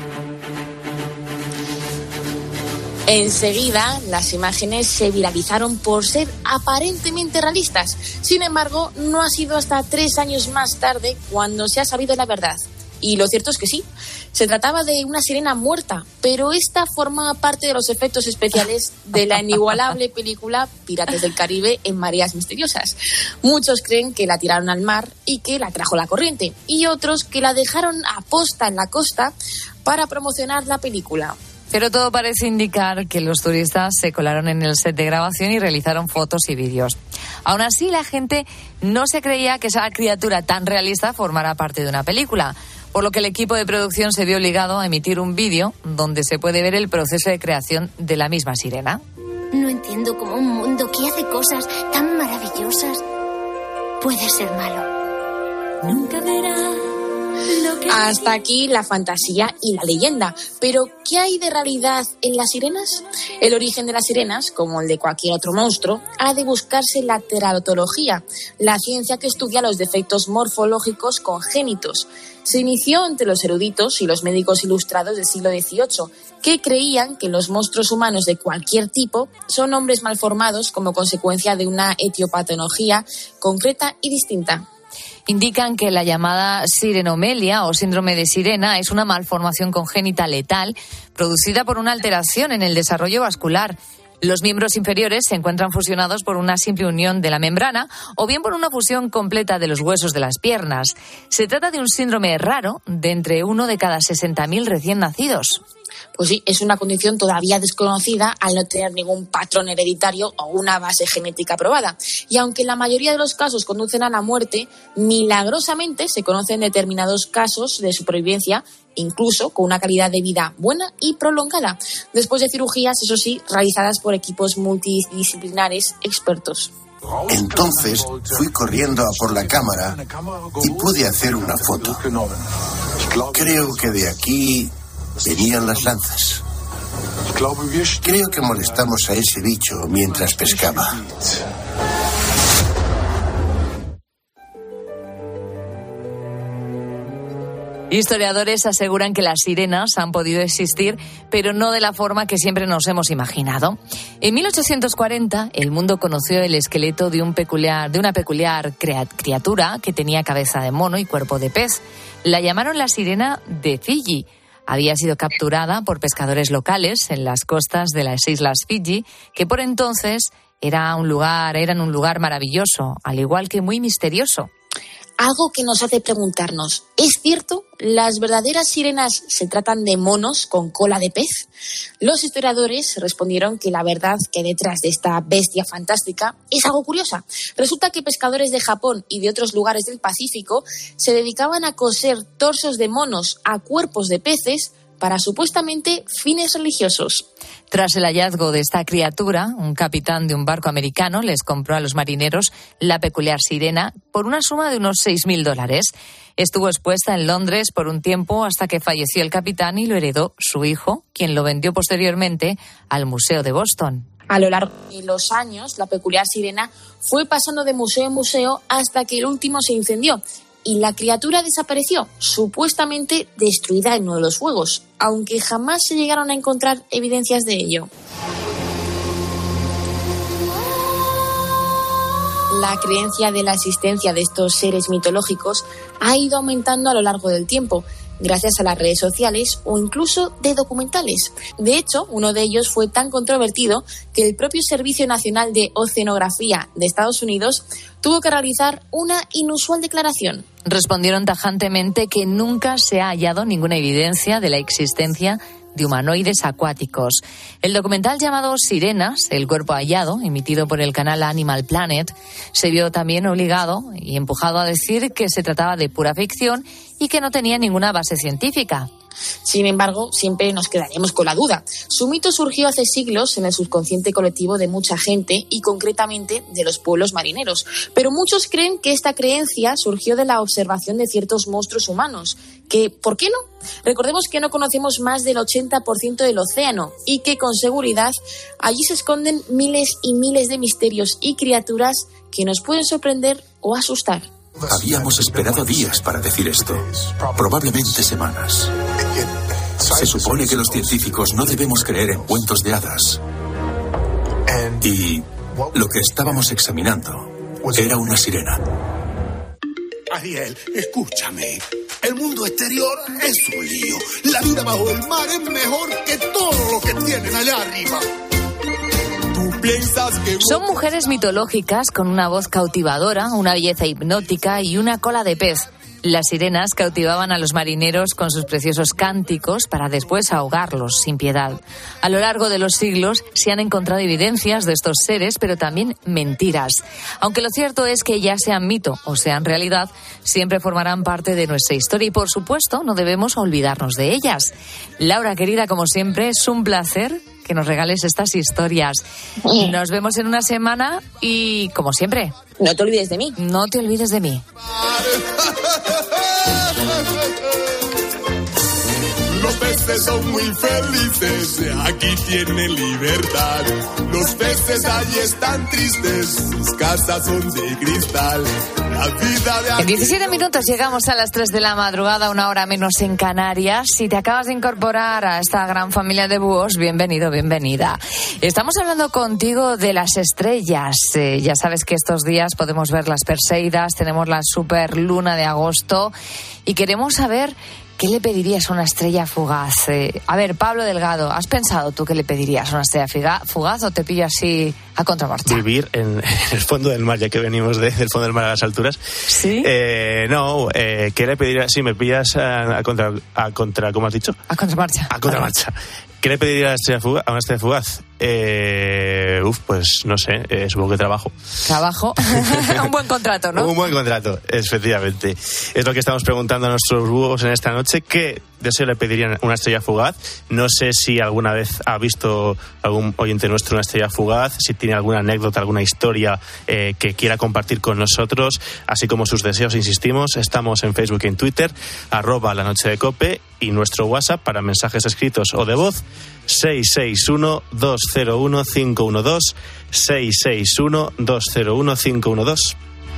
Enseguida, las imágenes se viralizaron por ser aparentemente realistas. Sin embargo, no ha sido hasta tres años más tarde cuando se ha sabido la verdad. Y lo cierto es que sí, se trataba de una sirena muerta, pero esta formaba parte de los efectos especiales de la inigualable película Piratas del Caribe en Mareas Misteriosas. Muchos creen que la tiraron al mar y que la trajo la corriente, y otros que la dejaron aposta en la costa para promocionar la película. Pero todo parece indicar que los turistas se colaron en el set de grabación y realizaron fotos y vídeos. Aún así, la gente no se creía que esa criatura tan realista formara parte de una película, por lo que el equipo de producción se vio obligado a emitir un vídeo donde se puede ver el proceso de creación de la misma sirena. No entiendo cómo un mundo que hace cosas tan maravillosas puede ser malo. Nunca verás. Hasta aquí la fantasía y la leyenda. Pero, ¿qué hay de realidad en las sirenas? El origen de las sirenas, como el de cualquier otro monstruo, ha de buscarse en la teratología, la ciencia que estudia los defectos morfológicos congénitos. Se inició entre los eruditos y los médicos ilustrados del siglo dieciocho, que creían que los monstruos humanos de cualquier tipo son hombres malformados como consecuencia de una etiopatología concreta y distinta. Indican que la llamada sirenomelia o síndrome de sirena es una malformación congénita letal producida por una alteración en el desarrollo vascular. Los miembros inferiores se encuentran fusionados por una simple unión de la membrana o bien por una fusión completa de los huesos de las piernas. Se trata de un síndrome raro de entre uno de cada sesenta mil recién nacidos. Pues sí, es una condición todavía desconocida al no tener ningún patrón hereditario o una base genética probada. Y aunque en la mayoría de los casos conducen a la muerte, milagrosamente se conocen determinados casos de supervivencia, incluso con una calidad de vida buena y prolongada, después de cirugías, eso sí, realizadas por equipos multidisciplinares expertos. Entonces fui corriendo a por la cámara y pude hacer una foto. Creo que de aquí venían las lanzas. Creo que molestamos a ese bicho mientras pescaba. Historiadores aseguran que las sirenas han podido existir, pero no de la forma que siempre nos hemos imaginado. En mil ochocientos cuarenta, el mundo conoció el esqueleto de, un peculiar, de una peculiar criatura que tenía cabeza de mono y cuerpo de pez. La llamaron la sirena de Fiji. Había sido capturada por pescadores locales en las costas de las islas Fiji, que por entonces era un lugar, eran un lugar maravilloso, al igual que muy misterioso. Algo que nos hace preguntarnos, ¿es cierto? ¿Las verdaderas sirenas se tratan de monos con cola de pez? Los historiadores respondieron que la verdad que detrás de esta bestia fantástica es algo curiosa. Resulta que pescadores de Japón y de otros lugares del Pacífico se dedicaban a coser torsos de monos a cuerpos de peces para supuestamente fines religiosos. Tras el hallazgo de esta criatura, un capitán de un barco americano les compró a los marineros la peculiar sirena por una suma de unos seis mil dólares. Estuvo expuesta en Londres por un tiempo hasta que falleció el capitán y lo heredó su hijo, quien lo vendió posteriormente al Museo de Boston. A lo largo de los años, la peculiar sirena fue pasando de museo en museo hasta que el último se incendió. Y la criatura desapareció, supuestamente destruida en uno de los fuegos, aunque jamás se llegaron a encontrar evidencias de ello. La creencia de la existencia de estos seres mitológicos ha ido aumentando a lo largo del tiempo, gracias a las redes sociales o incluso de documentales. De hecho, uno de ellos fue tan controvertido que el propio Servicio Nacional de Oceanografía de Estados Unidos tuvo que realizar una inusual declaración. Respondieron tajantemente que nunca se ha hallado ninguna evidencia de la existencia de humanoides acuáticos. El documental llamado Sirenas, el cuerpo hallado, emitido por el canal Animal Planet, se vio también obligado y empujado a decir que se trataba de pura ficción y que no tenía ninguna base científica. Sin embargo, siempre nos quedaremos con la duda. Su mito surgió hace siglos en el subconsciente colectivo de mucha gente y concretamente de los pueblos marineros. Pero muchos creen que esta creencia surgió de la observación de ciertos monstruos humanos. Que, ¿por qué no? Recordemos que no conocemos más del ochenta por ciento del océano y que con seguridad allí se esconden miles y miles de misterios y criaturas que nos pueden sorprender o asustar. Habíamos esperado días para decir esto, probablemente semanas. Se supone que los científicos no debemos creer en cuentos de hadas. Y lo que estábamos examinando era una sirena. Ariel, escúchame. El mundo exterior es un lío. La vida bajo el mar es mejor que todo lo que tienen allá arriba. Son mujeres mitológicas con una voz cautivadora, una belleza hipnótica y una cola de pez. Las sirenas cautivaban a los marineros con sus preciosos cánticos para después ahogarlos sin piedad. A lo largo de los siglos se han encontrado evidencias de estos seres, pero también mentiras. Aunque lo cierto es que ya sean mito o sean realidad, siempre formarán parte de nuestra historia y, por supuesto, no debemos olvidarnos de ellas. Laura, querida, como siempre, es un placer que nos regales estas historias. Nos vemos en una semana y, como siempre, no te olvides de mí. No te olvides de mí. Los peces son muy felices, aquí tienen libertad. Los peces allí están tristes, sus casas son de cristal. La vida de en diecisiete minutos llegamos a las tres de la madrugada, una hora menos en Canarias. Si te acabas de incorporar a esta gran familia de búhos, bienvenido, bienvenida. Estamos hablando contigo de las estrellas. Eh, ya sabes que estos días podemos ver las Perseidas, tenemos la super luna de agosto y queremos saber ¿qué le pedirías a una estrella fugaz? Eh, a ver, Pablo Delgado, ¿has pensado tú qué le pedirías a una estrella fugaz o te pillo así a contramarcha? Vivir en, en el fondo del mar, ya que venimos de, del fondo del mar a las alturas. ¿Sí? Eh, no, eh, ¿qué le pedirías? Sí, me pillas a, a, contra, a contra, ¿cómo has dicho? A contramarcha. A contramarcha. ¿Qué le pediría a una estrella fugaz? A una estrella fugaz? Eh, uf, pues no sé, eh, supongo que trabajo. Trabajo. Un buen contrato, ¿no? Un buen contrato, efectivamente. Es lo que estamos preguntando a nuestros búhos en esta noche. ¿Qué deseo le pedirían a una estrella fugaz? No sé si alguna vez ha visto algún oyente nuestro una estrella fugaz, si tiene alguna anécdota, alguna historia eh, que quiera compartir con nosotros, así como sus deseos, insistimos. Estamos en Facebook y en Twitter, arroba la noche de Cope, y nuestro WhatsApp para mensajes escritos o de voz, seis seis uno, dos cero uno, cinco uno dos, seis seis uno, dos cero uno, cinco uno dos.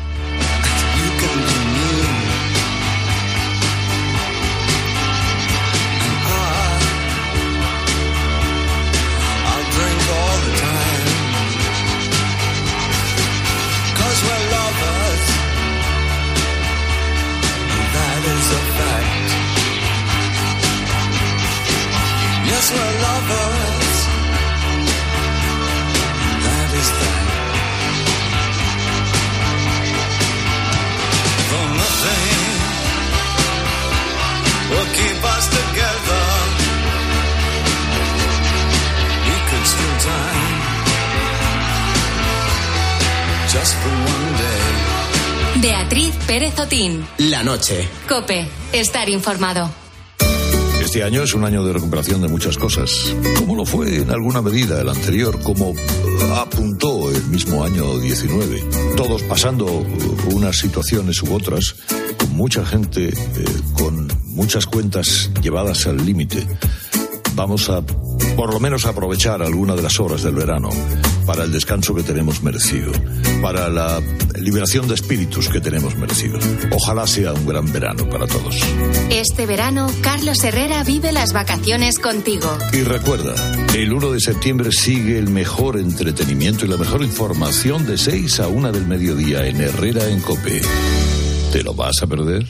Beatriz Pérez Otín. La noche. COPE. Estar informado. Este año es un año de recuperación de muchas cosas, como lo fue en alguna medida el anterior, como apuntó el mismo año diecinueve. Todos pasando unas situaciones u otras, con mucha gente, eh, con muchas cuentas llevadas al límite. Vamos a, por lo menos, aprovechar alguna de las horas del verano para el descanso que tenemos merecido, para la liberación de espíritus que tenemos merecido. Ojalá sea un gran verano para todos. Este verano, Carlos Herrera vive las vacaciones contigo. Y recuerda, el uno de septiembre sigue el mejor entretenimiento y la mejor información de seis a una del mediodía en Herrera en COPE. ¿Te lo vas a perder?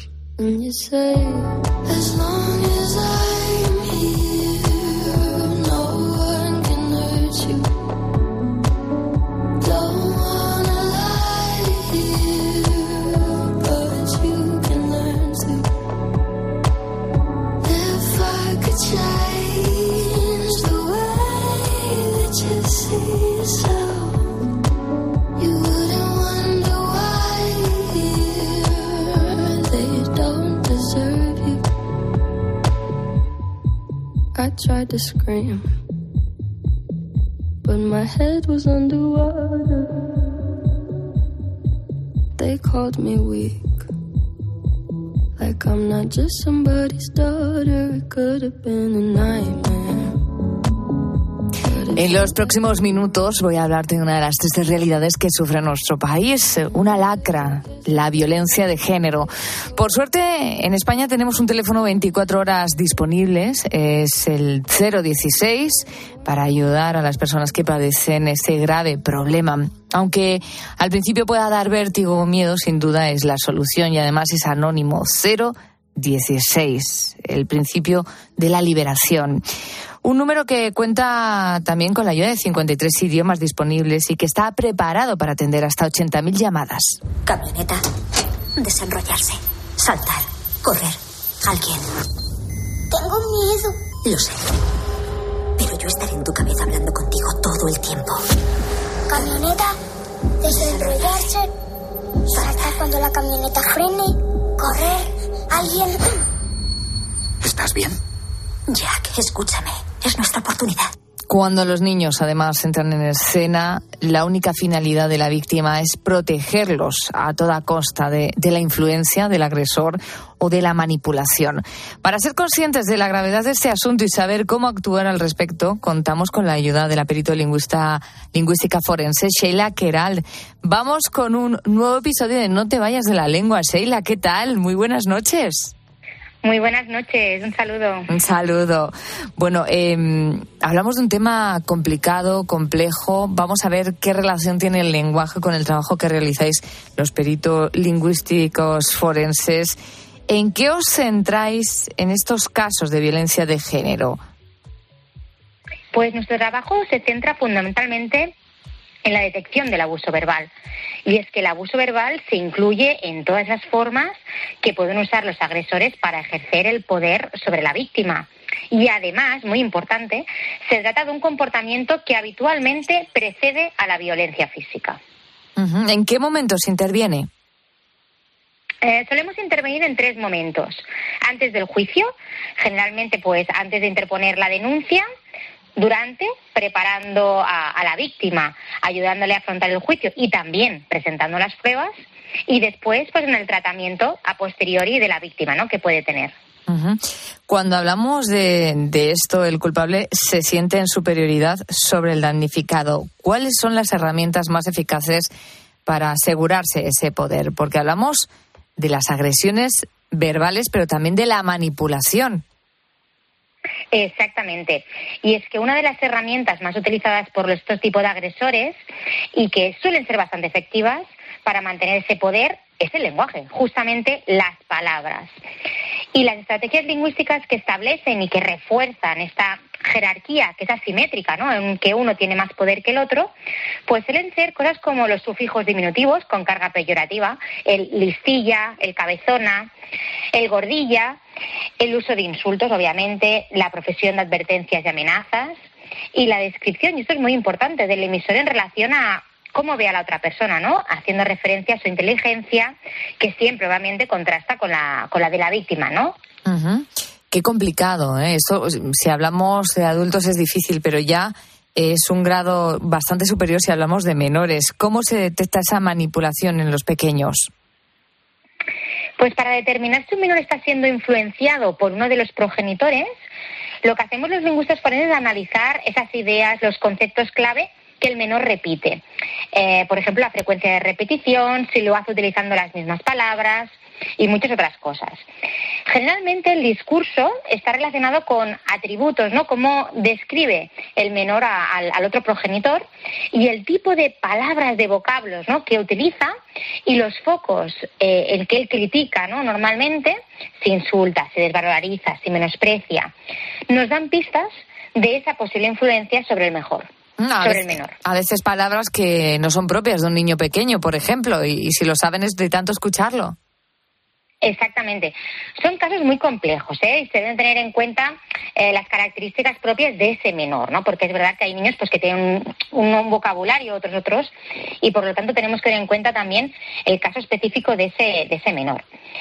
I tried to scream, but my head was underwater. They called me weak, like I'm not just somebody's daughter. It could have been a nightmare. En los próximos minutos voy a hablarte de una de las tristes realidades que sufre nuestro país, una lacra, la violencia de género. Por suerte, en España tenemos un teléfono veinticuatro horas disponibles, es el cero dieciséis, para ayudar a las personas que padecen este grave problema. Aunque al principio pueda dar vértigo o miedo, sin duda es la solución y además es anónimo. cero dieciséis, el principio de la liberación. Un número que cuenta también con la ayuda de cincuenta y tres idiomas disponibles y que está preparado para atender hasta ochenta mil llamadas. Camioneta, desenrollarse, saltar, correr, alguien. Tengo miedo. Lo sé, pero yo estaré en tu cabeza hablando contigo todo el tiempo. Camioneta, desenrollarse, saltar cuando la camioneta frene, correr, alguien. ¿Estás bien? Jack, escúchame, es nuestra oportunidad. Cuando los niños además entran en escena, la única finalidad de la víctima es protegerlos a toda costa de, de la influencia del agresor o de la manipulación. Para ser conscientes de la gravedad de este asunto y saber cómo actuar al respecto, contamos con la ayuda de la perito lingüista, lingüística forense, Sheila Queralt. Vamos con un nuevo episodio de No te vayas de la lengua. Sheila, ¿qué tal? Muy buenas noches. Muy buenas noches, un saludo. Un saludo. Bueno, eh, hablamos de un tema complicado, complejo. Vamos a ver qué relación tiene el lenguaje con el trabajo que realizáis los peritos lingüísticos forenses ¿En qué os centráis en estos casos de violencia de género? Pues nuestro trabajo se centra fundamentalmente en la detección del abuso verbal. Y es que el abuso verbal se incluye en todas las formas que pueden usar los agresores para ejercer el poder sobre la víctima. Y además, muy importante, se trata de un comportamiento que habitualmente precede a la violencia física. Uh-huh. ¿En qué momentos interviene? Eh, solemos intervenir en tres momentos. Antes del juicio, generalmente pues antes de interponer la denuncia, durante, preparando a, a la víctima, ayudándole a afrontar el juicio y también presentando las pruebas, y después pues en el tratamiento a posteriori de la víctima, ¿no?, que puede tener. Uh-huh. Cuando hablamos de, de esto, el culpable se siente en superioridad sobre el damnificado. ¿Cuáles son las herramientas más eficaces para asegurarse ese poder? Porque hablamos de las agresiones verbales, pero también de la manipulación. Exactamente. Y es que una de las herramientas más utilizadas por estos tipos de agresores y que suelen ser bastante efectivas para mantener ese poder es el lenguaje, justamente las palabras. Y las estrategias lingüísticas que establecen y que refuerzan esta jerarquía que es asimétrica, ¿no?, en que uno tiene más poder que el otro, pues suelen ser cosas como los sufijos diminutivos con carga peyorativa, el listilla, el cabezona, el gordilla, el uso de insultos, obviamente, la profesión de advertencias y amenazas y la descripción, y esto es muy importante, del emisor en relación a cómo ve a la otra persona, ¿no?, haciendo referencia a su inteligencia, que siempre obviamente contrasta con la, con la de la víctima, ¿no? Uh-huh. Qué complicado, ¿eh? Esto, si hablamos de adultos es difícil, pero ya es un grado bastante superior si hablamos de menores. ¿Cómo se detecta esa manipulación en los pequeños? Pues para determinar si un menor está siendo influenciado por uno de los progenitores, lo que hacemos los lingüistas forenses es analizar esas ideas, los conceptos clave que el menor repite. Eh, por ejemplo, la frecuencia de repetición, si lo hace utilizando las mismas palabras y muchas otras cosas. Generalmente el discurso está relacionado con atributos, ¿no?, cómo describe el menor a, al, al otro progenitor y el tipo de palabras, de vocablos, ¿no?, que utiliza y los focos eh, en que él critica, ¿no?, normalmente, si insulta, si desvaloriza, si menosprecia, nos dan pistas de esa posible influencia sobre el mejor. A sobre veces, el menor. A veces palabras que no son propias de un niño pequeño, por ejemplo, y, y si lo saben es de tanto escucharlo. Exactamente. Son casos muy complejos, ¿eh? Y se deben tener en cuenta eh, las características propias de ese menor, ¿no? Porque es verdad que hay niños pues que tienen un, un vocabulario, otros otros, y por lo tanto tenemos que tener en cuenta también el caso específico de ese, de ese menor.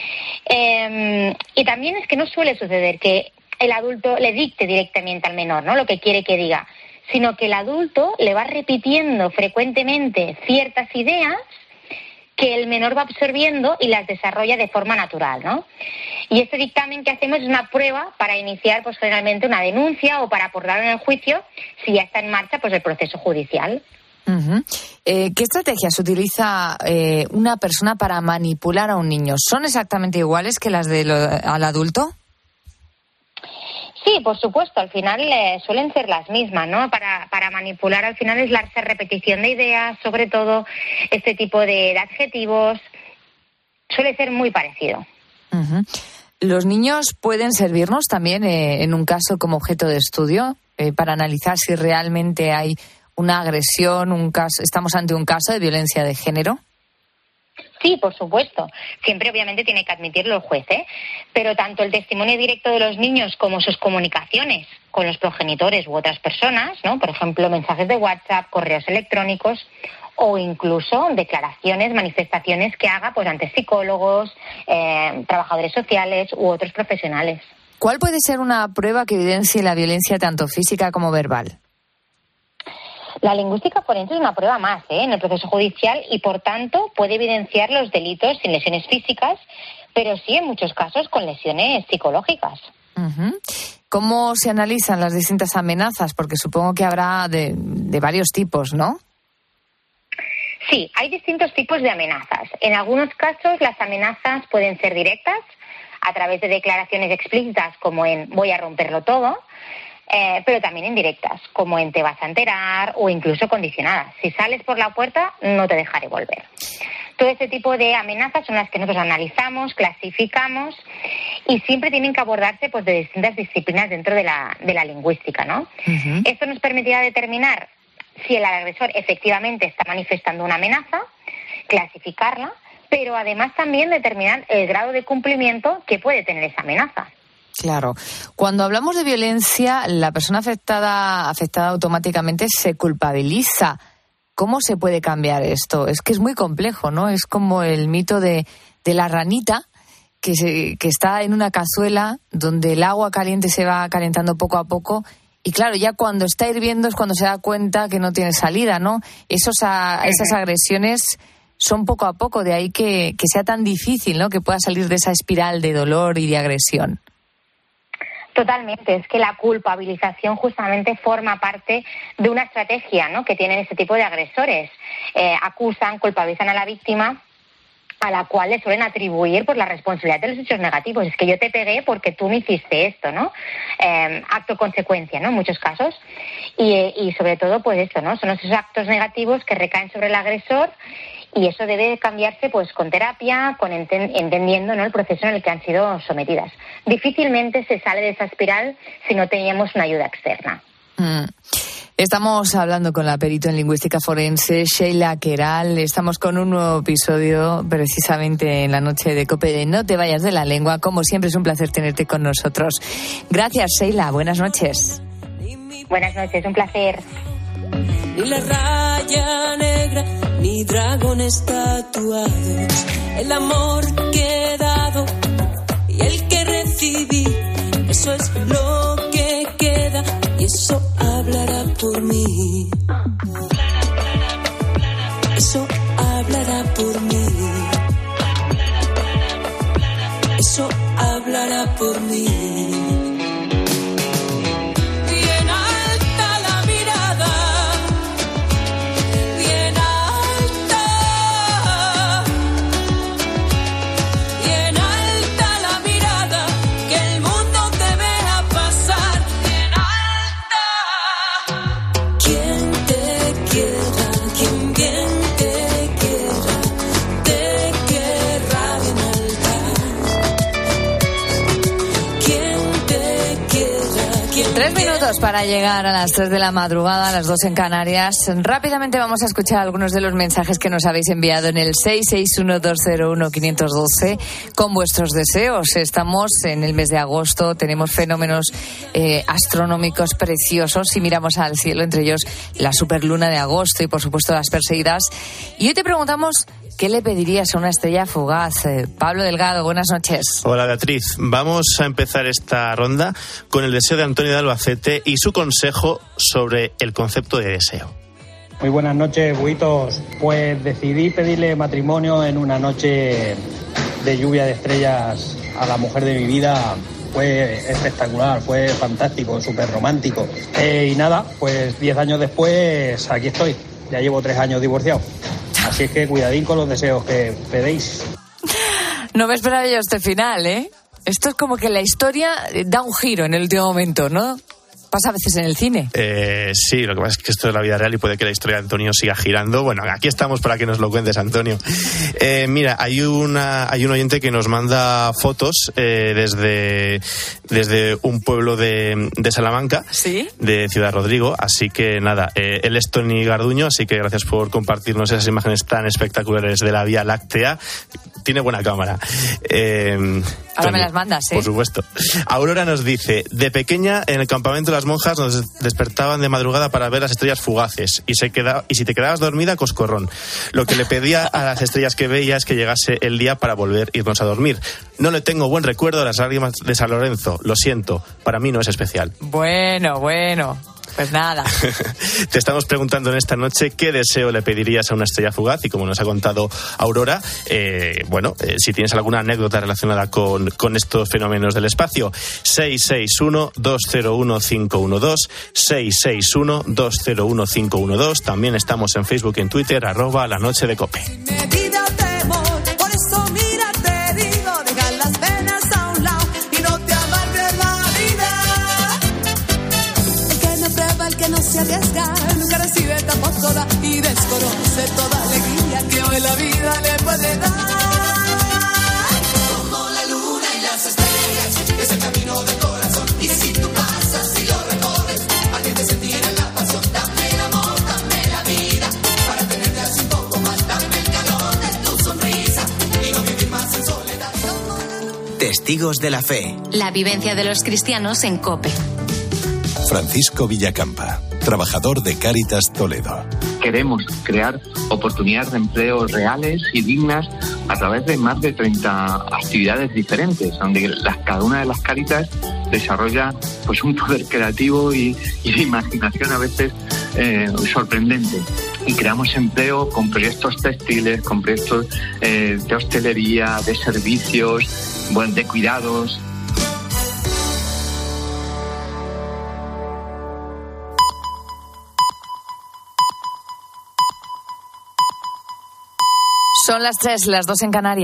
Eh, y también es que no suele suceder que el adulto le dicte directamente al menor, ¿no?, lo que quiere que diga, sino que el adulto le va repitiendo frecuentemente ciertas ideas que el menor va absorbiendo y las desarrolla de forma natural, ¿no? Y este dictamen que hacemos es una prueba para iniciar, pues generalmente una denuncia o para aportarlo en el juicio si ya está en marcha, pues el proceso judicial. Uh-huh. Eh, ¿Qué estrategias utiliza eh, una persona para manipular a un niño? ¿Son exactamente iguales que las del al adulto? Sí, por supuesto, al final eh, suelen ser las mismas, ¿no? Para, para manipular al final es la repetición de ideas, sobre todo este tipo de, de adjetivos, suele ser muy parecido. Uh-huh. ¿Los niños pueden servirnos también eh, en un caso como objeto de estudio eh, para analizar si realmente hay una agresión, un caso, estamos ante un caso de violencia de género? Sí, por supuesto. Siempre obviamente tiene que admitirlo el juez, ¿eh? Pero tanto el testimonio directo de los niños como sus comunicaciones con los progenitores u otras personas, ¿no? Por ejemplo, mensajes de WhatsApp, correos electrónicos o incluso declaraciones, manifestaciones que haga pues ante psicólogos, eh, trabajadores sociales u otros profesionales. ¿Cuál puede ser una prueba que evidencie la violencia tanto física como verbal? La lingüística forense es una prueba más ¿eh? en el proceso judicial y, por tanto, puede evidenciar los delitos sin lesiones físicas, pero sí, en muchos casos, con lesiones psicológicas. Uh-huh. ¿Cómo se analizan las distintas amenazas? Porque supongo que habrá de, de varios tipos, ¿no? Sí, hay distintos tipos de amenazas. En algunos casos, las amenazas pueden ser directas, a través de declaraciones explícitas como en voy a romperlo todo. Eh, pero también indirectas, como en te vas a enterar o incluso condicionadas. Si sales por la puerta, no te dejaré volver. Todo este tipo de amenazas son las que nosotros analizamos, clasificamos y siempre tienen que abordarse pues, de distintas disciplinas dentro de la, de la lingüística, ¿no? Uh-huh. Esto nos permitirá determinar si el agresor efectivamente está manifestando una amenaza, clasificarla, pero además también determinar el grado de cumplimiento que puede tener esa amenaza. Claro. Cuando hablamos de violencia, la persona afectada, afectada automáticamente se culpabiliza. ¿Cómo se puede cambiar esto? Es que es muy complejo, ¿no? Es como el mito de, de la ranita que, se, que está en una cazuela donde el agua caliente se va calentando poco a poco y claro, ya cuando está hirviendo es cuando se da cuenta que no tiene salida, ¿no? Esos a, esas agresiones son poco a poco, de ahí que, que sea tan difícil, ¿no? Que pueda salir de esa espiral de dolor y de agresión. Totalmente, es que la culpabilización justamente forma parte de una estrategia, ¿no? Que tienen este tipo de agresores. Eh, acusan, culpabilizan a la víctima, a la cual le suelen atribuir por la responsabilidad de los hechos negativos. Es que yo te pegué porque tú me hiciste esto, ¿no? Eh, acto-consecuencia, ¿no? En muchos casos. Y, y sobre todo, pues esto, ¿no? Son esos actos negativos que recaen sobre el agresor. Y eso debe cambiarse pues con terapia, con enten- entendiendo, ¿no? El proceso en el que han sido sometidas. Difícilmente se sale de esa espiral si no teníamos una ayuda externa. Mm. Estamos hablando con la perito en lingüística forense, Sheila Queral. Estamos con un nuevo episodio precisamente en la noche de COPE de No te vayas de la lengua. Como siempre es un placer tenerte con nosotros. Gracias, Sheila. Buenas noches. Buenas noches, un placer. Ni la raya negra, ni dragones tatuados. El amor que he dado y el que recibí, eso es lo que queda y eso hablará por mí. Eso hablará por mí. Eso hablará por mí. Tres minutos para llegar a las tres de la madrugada, a las dos en Canarias. Rápidamente vamos a escuchar algunos de los mensajes que nos habéis enviado en el seis seis uno dos cero uno cinco uno dos con vuestros deseos. Estamos en el mes de agosto, tenemos fenómenos eh, astronómicos preciosos si miramos al cielo, entre ellos la superluna de agosto y por supuesto las Perseidas. Y hoy te preguntamos, ¿qué le pedirías a una estrella fugaz? Eh, Pablo Delgado, buenas noches. Hola Beatriz, vamos a empezar esta ronda con el deseo de Antonio de Albacete y su consejo sobre el concepto de deseo. Muy buenas noches, buitos. Pues decidí pedirle matrimonio en una noche de lluvia de estrellas a la mujer de mi vida. Fue espectacular, fue fantástico, súper romántico. Eh, y nada, pues diez años después aquí estoy. Ya llevo tres años divorciado. Así es que cuidadín con los deseos que pedéis. No me esperaba yo este final, ¿eh? Esto es como que la historia da un giro en el último momento, ¿no? Pasa a veces en el cine. Eh, sí, lo que pasa es que esto es la vida real y puede que la historia de Antonio siga girando. Bueno, aquí estamos para que nos lo cuentes, Antonio. Eh, mira, hay una hay un oyente que nos manda fotos eh, desde, desde un pueblo de, de Salamanca, ¿sí? De Ciudad Rodrigo. Así que nada, eh, él es Tony Garduño, así que gracias por compartirnos esas imágenes tan espectaculares de la Vía Láctea. Tiene buena cámara. Eh, Ahora Tony, me las mandas, ¿eh? Por supuesto. Aurora nos dice, de pequeña en el campamento de las monjas nos despertaban de madrugada para ver las estrellas fugaces y se queda, y si te quedabas dormida, coscorrón. Lo que le pedía a las estrellas que veía es que llegase el día para volver a irnos a dormir. No le tengo buen recuerdo de las lágrimas de San Lorenzo, lo siento, para mí no es especial. Bueno, bueno. Pues nada. Te estamos preguntando en esta noche qué deseo le pedirías a una estrella fugaz y como nos ha contado Aurora, eh, bueno, eh, si tienes alguna anécdota relacionada con, con estos fenómenos del espacio, seis seis uno dos cero uno cinco uno dos, seis seis uno dos cero uno cinco uno dos. También estamos en Facebook y en Twitter, arroba la noche de COPE. Testigos de la Fe. La vivencia de los cristianos en COPE. Francisco Villacampa, trabajador de Cáritas Toledo. Queremos crear oportunidades de empleo reales y dignas a través de más de treinta actividades diferentes, donde las, cada una de las Cáritas desarrolla pues un poder creativo y, y de imaginación a veces eh, sorprendente. Y creamos empleo con proyectos textiles, con proyectos eh, de hostelería, de servicios, bueno, de cuidados. Son las tres, las dos en Canarias.